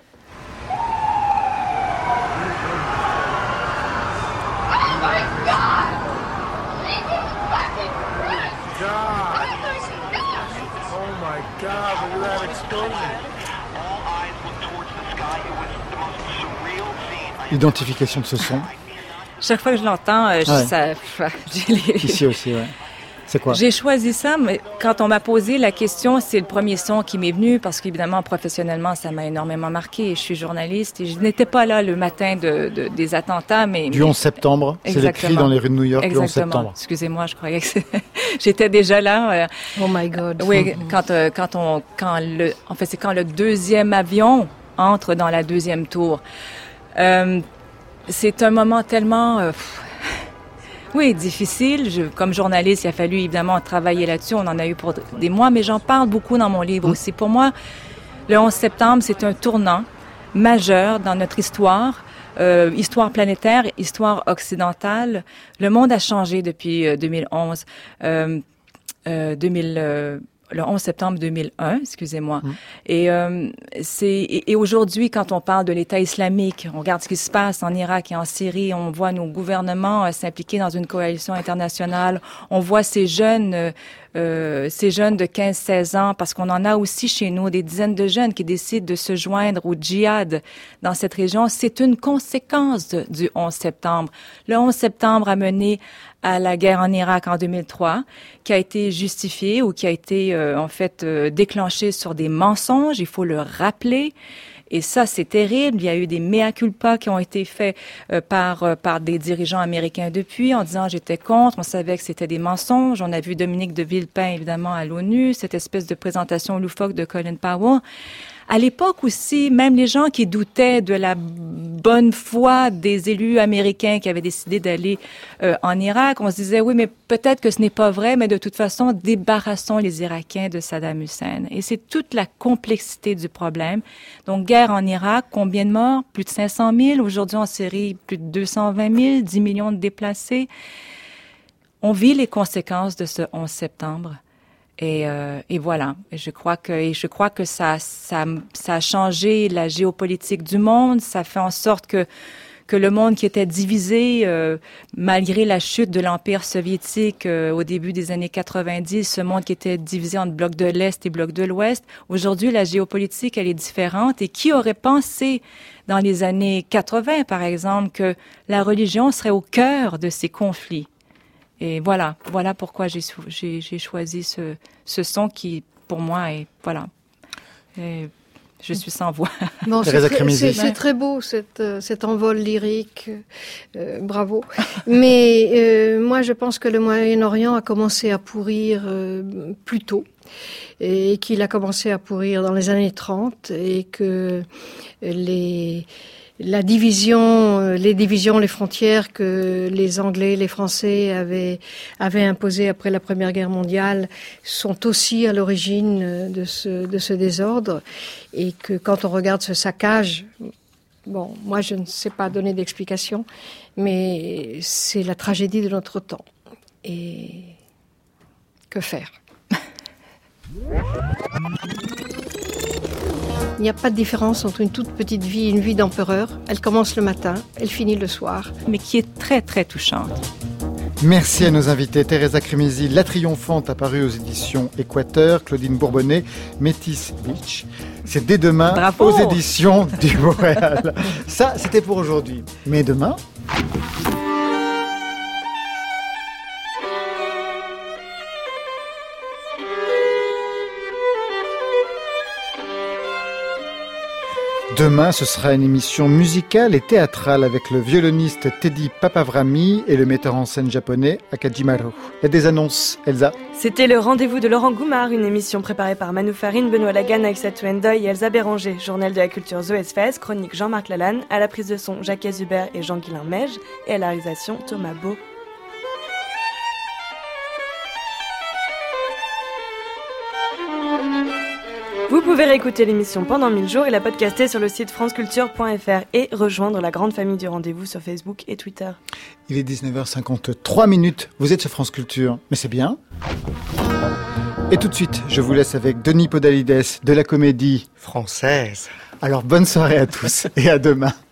Identification de ce son. Chaque fois que je l'entends, euh, ouais. ça... Ici aussi, ouais. C'est quoi? J'ai choisi ça, mais quand on m'a posé la question, c'est le premier son qui m'est venu parce qu'évidemment, professionnellement, ça m'a énormément marqué. Je suis journaliste et je n'étais pas là le matin de, de, des attentats, mais... Du onze septembre, c'est les cris dans les rues de New York. Exactement. Le onze septembre. Excusez-moi, je croyais que j'étais déjà là. Oh my God. Oui, quand, euh, quand on... Quand le, en fait, c'est quand le deuxième avion entre dans la deuxième tour. Euh, c'est un moment tellement, euh, oui, difficile. Je, comme journaliste, il a fallu évidemment travailler là-dessus. On en a eu pour des mois, mais j'en parle beaucoup dans mon livre aussi. Pour moi, le onze septembre, c'est un tournant majeur dans notre histoire, euh, histoire planétaire, histoire occidentale. Le monde a changé depuis euh, deux mille onze, euh, euh, deux mille. Euh, le onze septembre deux mille un, excusez-moi. Mmh. Et euh, c'est et, et aujourd'hui, quand on parle de l'État islamique, on regarde ce qui se passe en Irak et en Syrie, on voit nos gouvernements euh, s'impliquer dans une coalition internationale, on voit ces jeunes euh, euh, ces jeunes de quinze seize ans, parce qu'on en a aussi chez nous des dizaines de jeunes qui décident de se joindre au djihad dans cette région. C'est une conséquence de, du onze septembre. Le onze septembre a mené à la guerre en Irak en deux mille trois, qui a été justifiée ou qui a été euh, en fait euh, déclenchée sur des mensonges, il faut le rappeler. Et ça, c'est terrible. Il y a eu des mea culpa qui ont été faits euh, par euh, par des dirigeants américains depuis, en disant j'étais contre, on savait que c'était des mensonges. On a vu Dominique de Villepin, évidemment, à l'ONU, cette espèce de présentation loufoque de Colin Powell. À l'époque aussi, même les gens qui doutaient de la bonne foi des élus américains qui avaient décidé d'aller euh, en Irak, on se disait, oui, mais peut-être que ce n'est pas vrai, mais de toute façon, débarrassons les Irakiens de Saddam Hussein. Et c'est toute la complexité du problème. Donc, guerre en Irak, combien de morts? Plus de cinq cent mille. Aujourd'hui, en Syrie, plus de deux cent vingt mille, dix millions de déplacés. On vit les conséquences de ce onze septembre. Et, euh, et voilà. Et je crois que, et je crois que ça, ça, ça a changé la géopolitique du monde. Ça fait en sorte que, que le monde qui était divisé, euh, malgré la chute de l'Empire soviétique euh, au début des années quatre-vingt-dix, ce monde qui était divisé entre bloc de l'Est et bloc de l'Ouest, aujourd'hui, la géopolitique, elle est différente. Et qui aurait pensé dans les années quatre-vingts, par exemple, que la religion serait au cœur de ces conflits? Et voilà, voilà pourquoi j'ai, j'ai, j'ai choisi ce, ce son qui, pour moi, est, voilà, et je suis sans voix. Bon, c'est, très, c'est, c'est très beau, cette, cet envol lyrique, euh, bravo. Mais euh, moi, je pense que le Moyen-Orient a commencé à pourrir euh, plus tôt, et qu'il a commencé à pourrir dans les années trente, et que les... La division, les divisions, les frontières que les Anglais, les Français avaient, avaient imposées après la Première Guerre mondiale sont aussi à l'origine de ce, de ce désordre. Et que quand on regarde ce saccage, bon, moi je ne sais pas donner d'explication, mais c'est la tragédie de notre temps. Et que faire ? Il n'y a pas de différence entre une toute petite vie et une vie d'empereur. Elle commence le matin, elle finit le soir. Mais qui est très, très touchante. Merci à nos invités. Teresa Cremisi, La Triomphante, apparue aux éditions Équateur. Claudine Bourbonnet, Métis Beach. C'est dès demain Bravo. Aux éditions du Boréal. Ça, c'était pour aujourd'hui. Mais demain... Demain, ce sera une émission musicale et théâtrale avec le violoniste Teddy Papavrami et le metteur en scène japonais Akajimaro. Il y a des annonces, Elsa. C'était le rendez-vous de Laurent Goumard, une émission préparée par Manu Farine, Benoît Lagan, Aïssatou Ndoye et Elsa Béranger. Journal de la culture Zoé Sfez, chronique Jean-Marc Lalanne, à la prise de son Jacques Hubert et Jean-Guilain Mège et à la réalisation Thomas Beau. Vous pouvez réécouter l'émission pendant mille jours et la podcaster sur le site franceculture point f r et rejoindre la grande famille du rendez-vous sur Facebook et Twitter. Il est dix-neuf heures cinquante-trois minutes. Vous êtes sur France Culture, mais c'est bien. Et tout de suite, je vous laisse avec Denis Podalides de la comédie française. Alors bonne soirée à tous et à demain.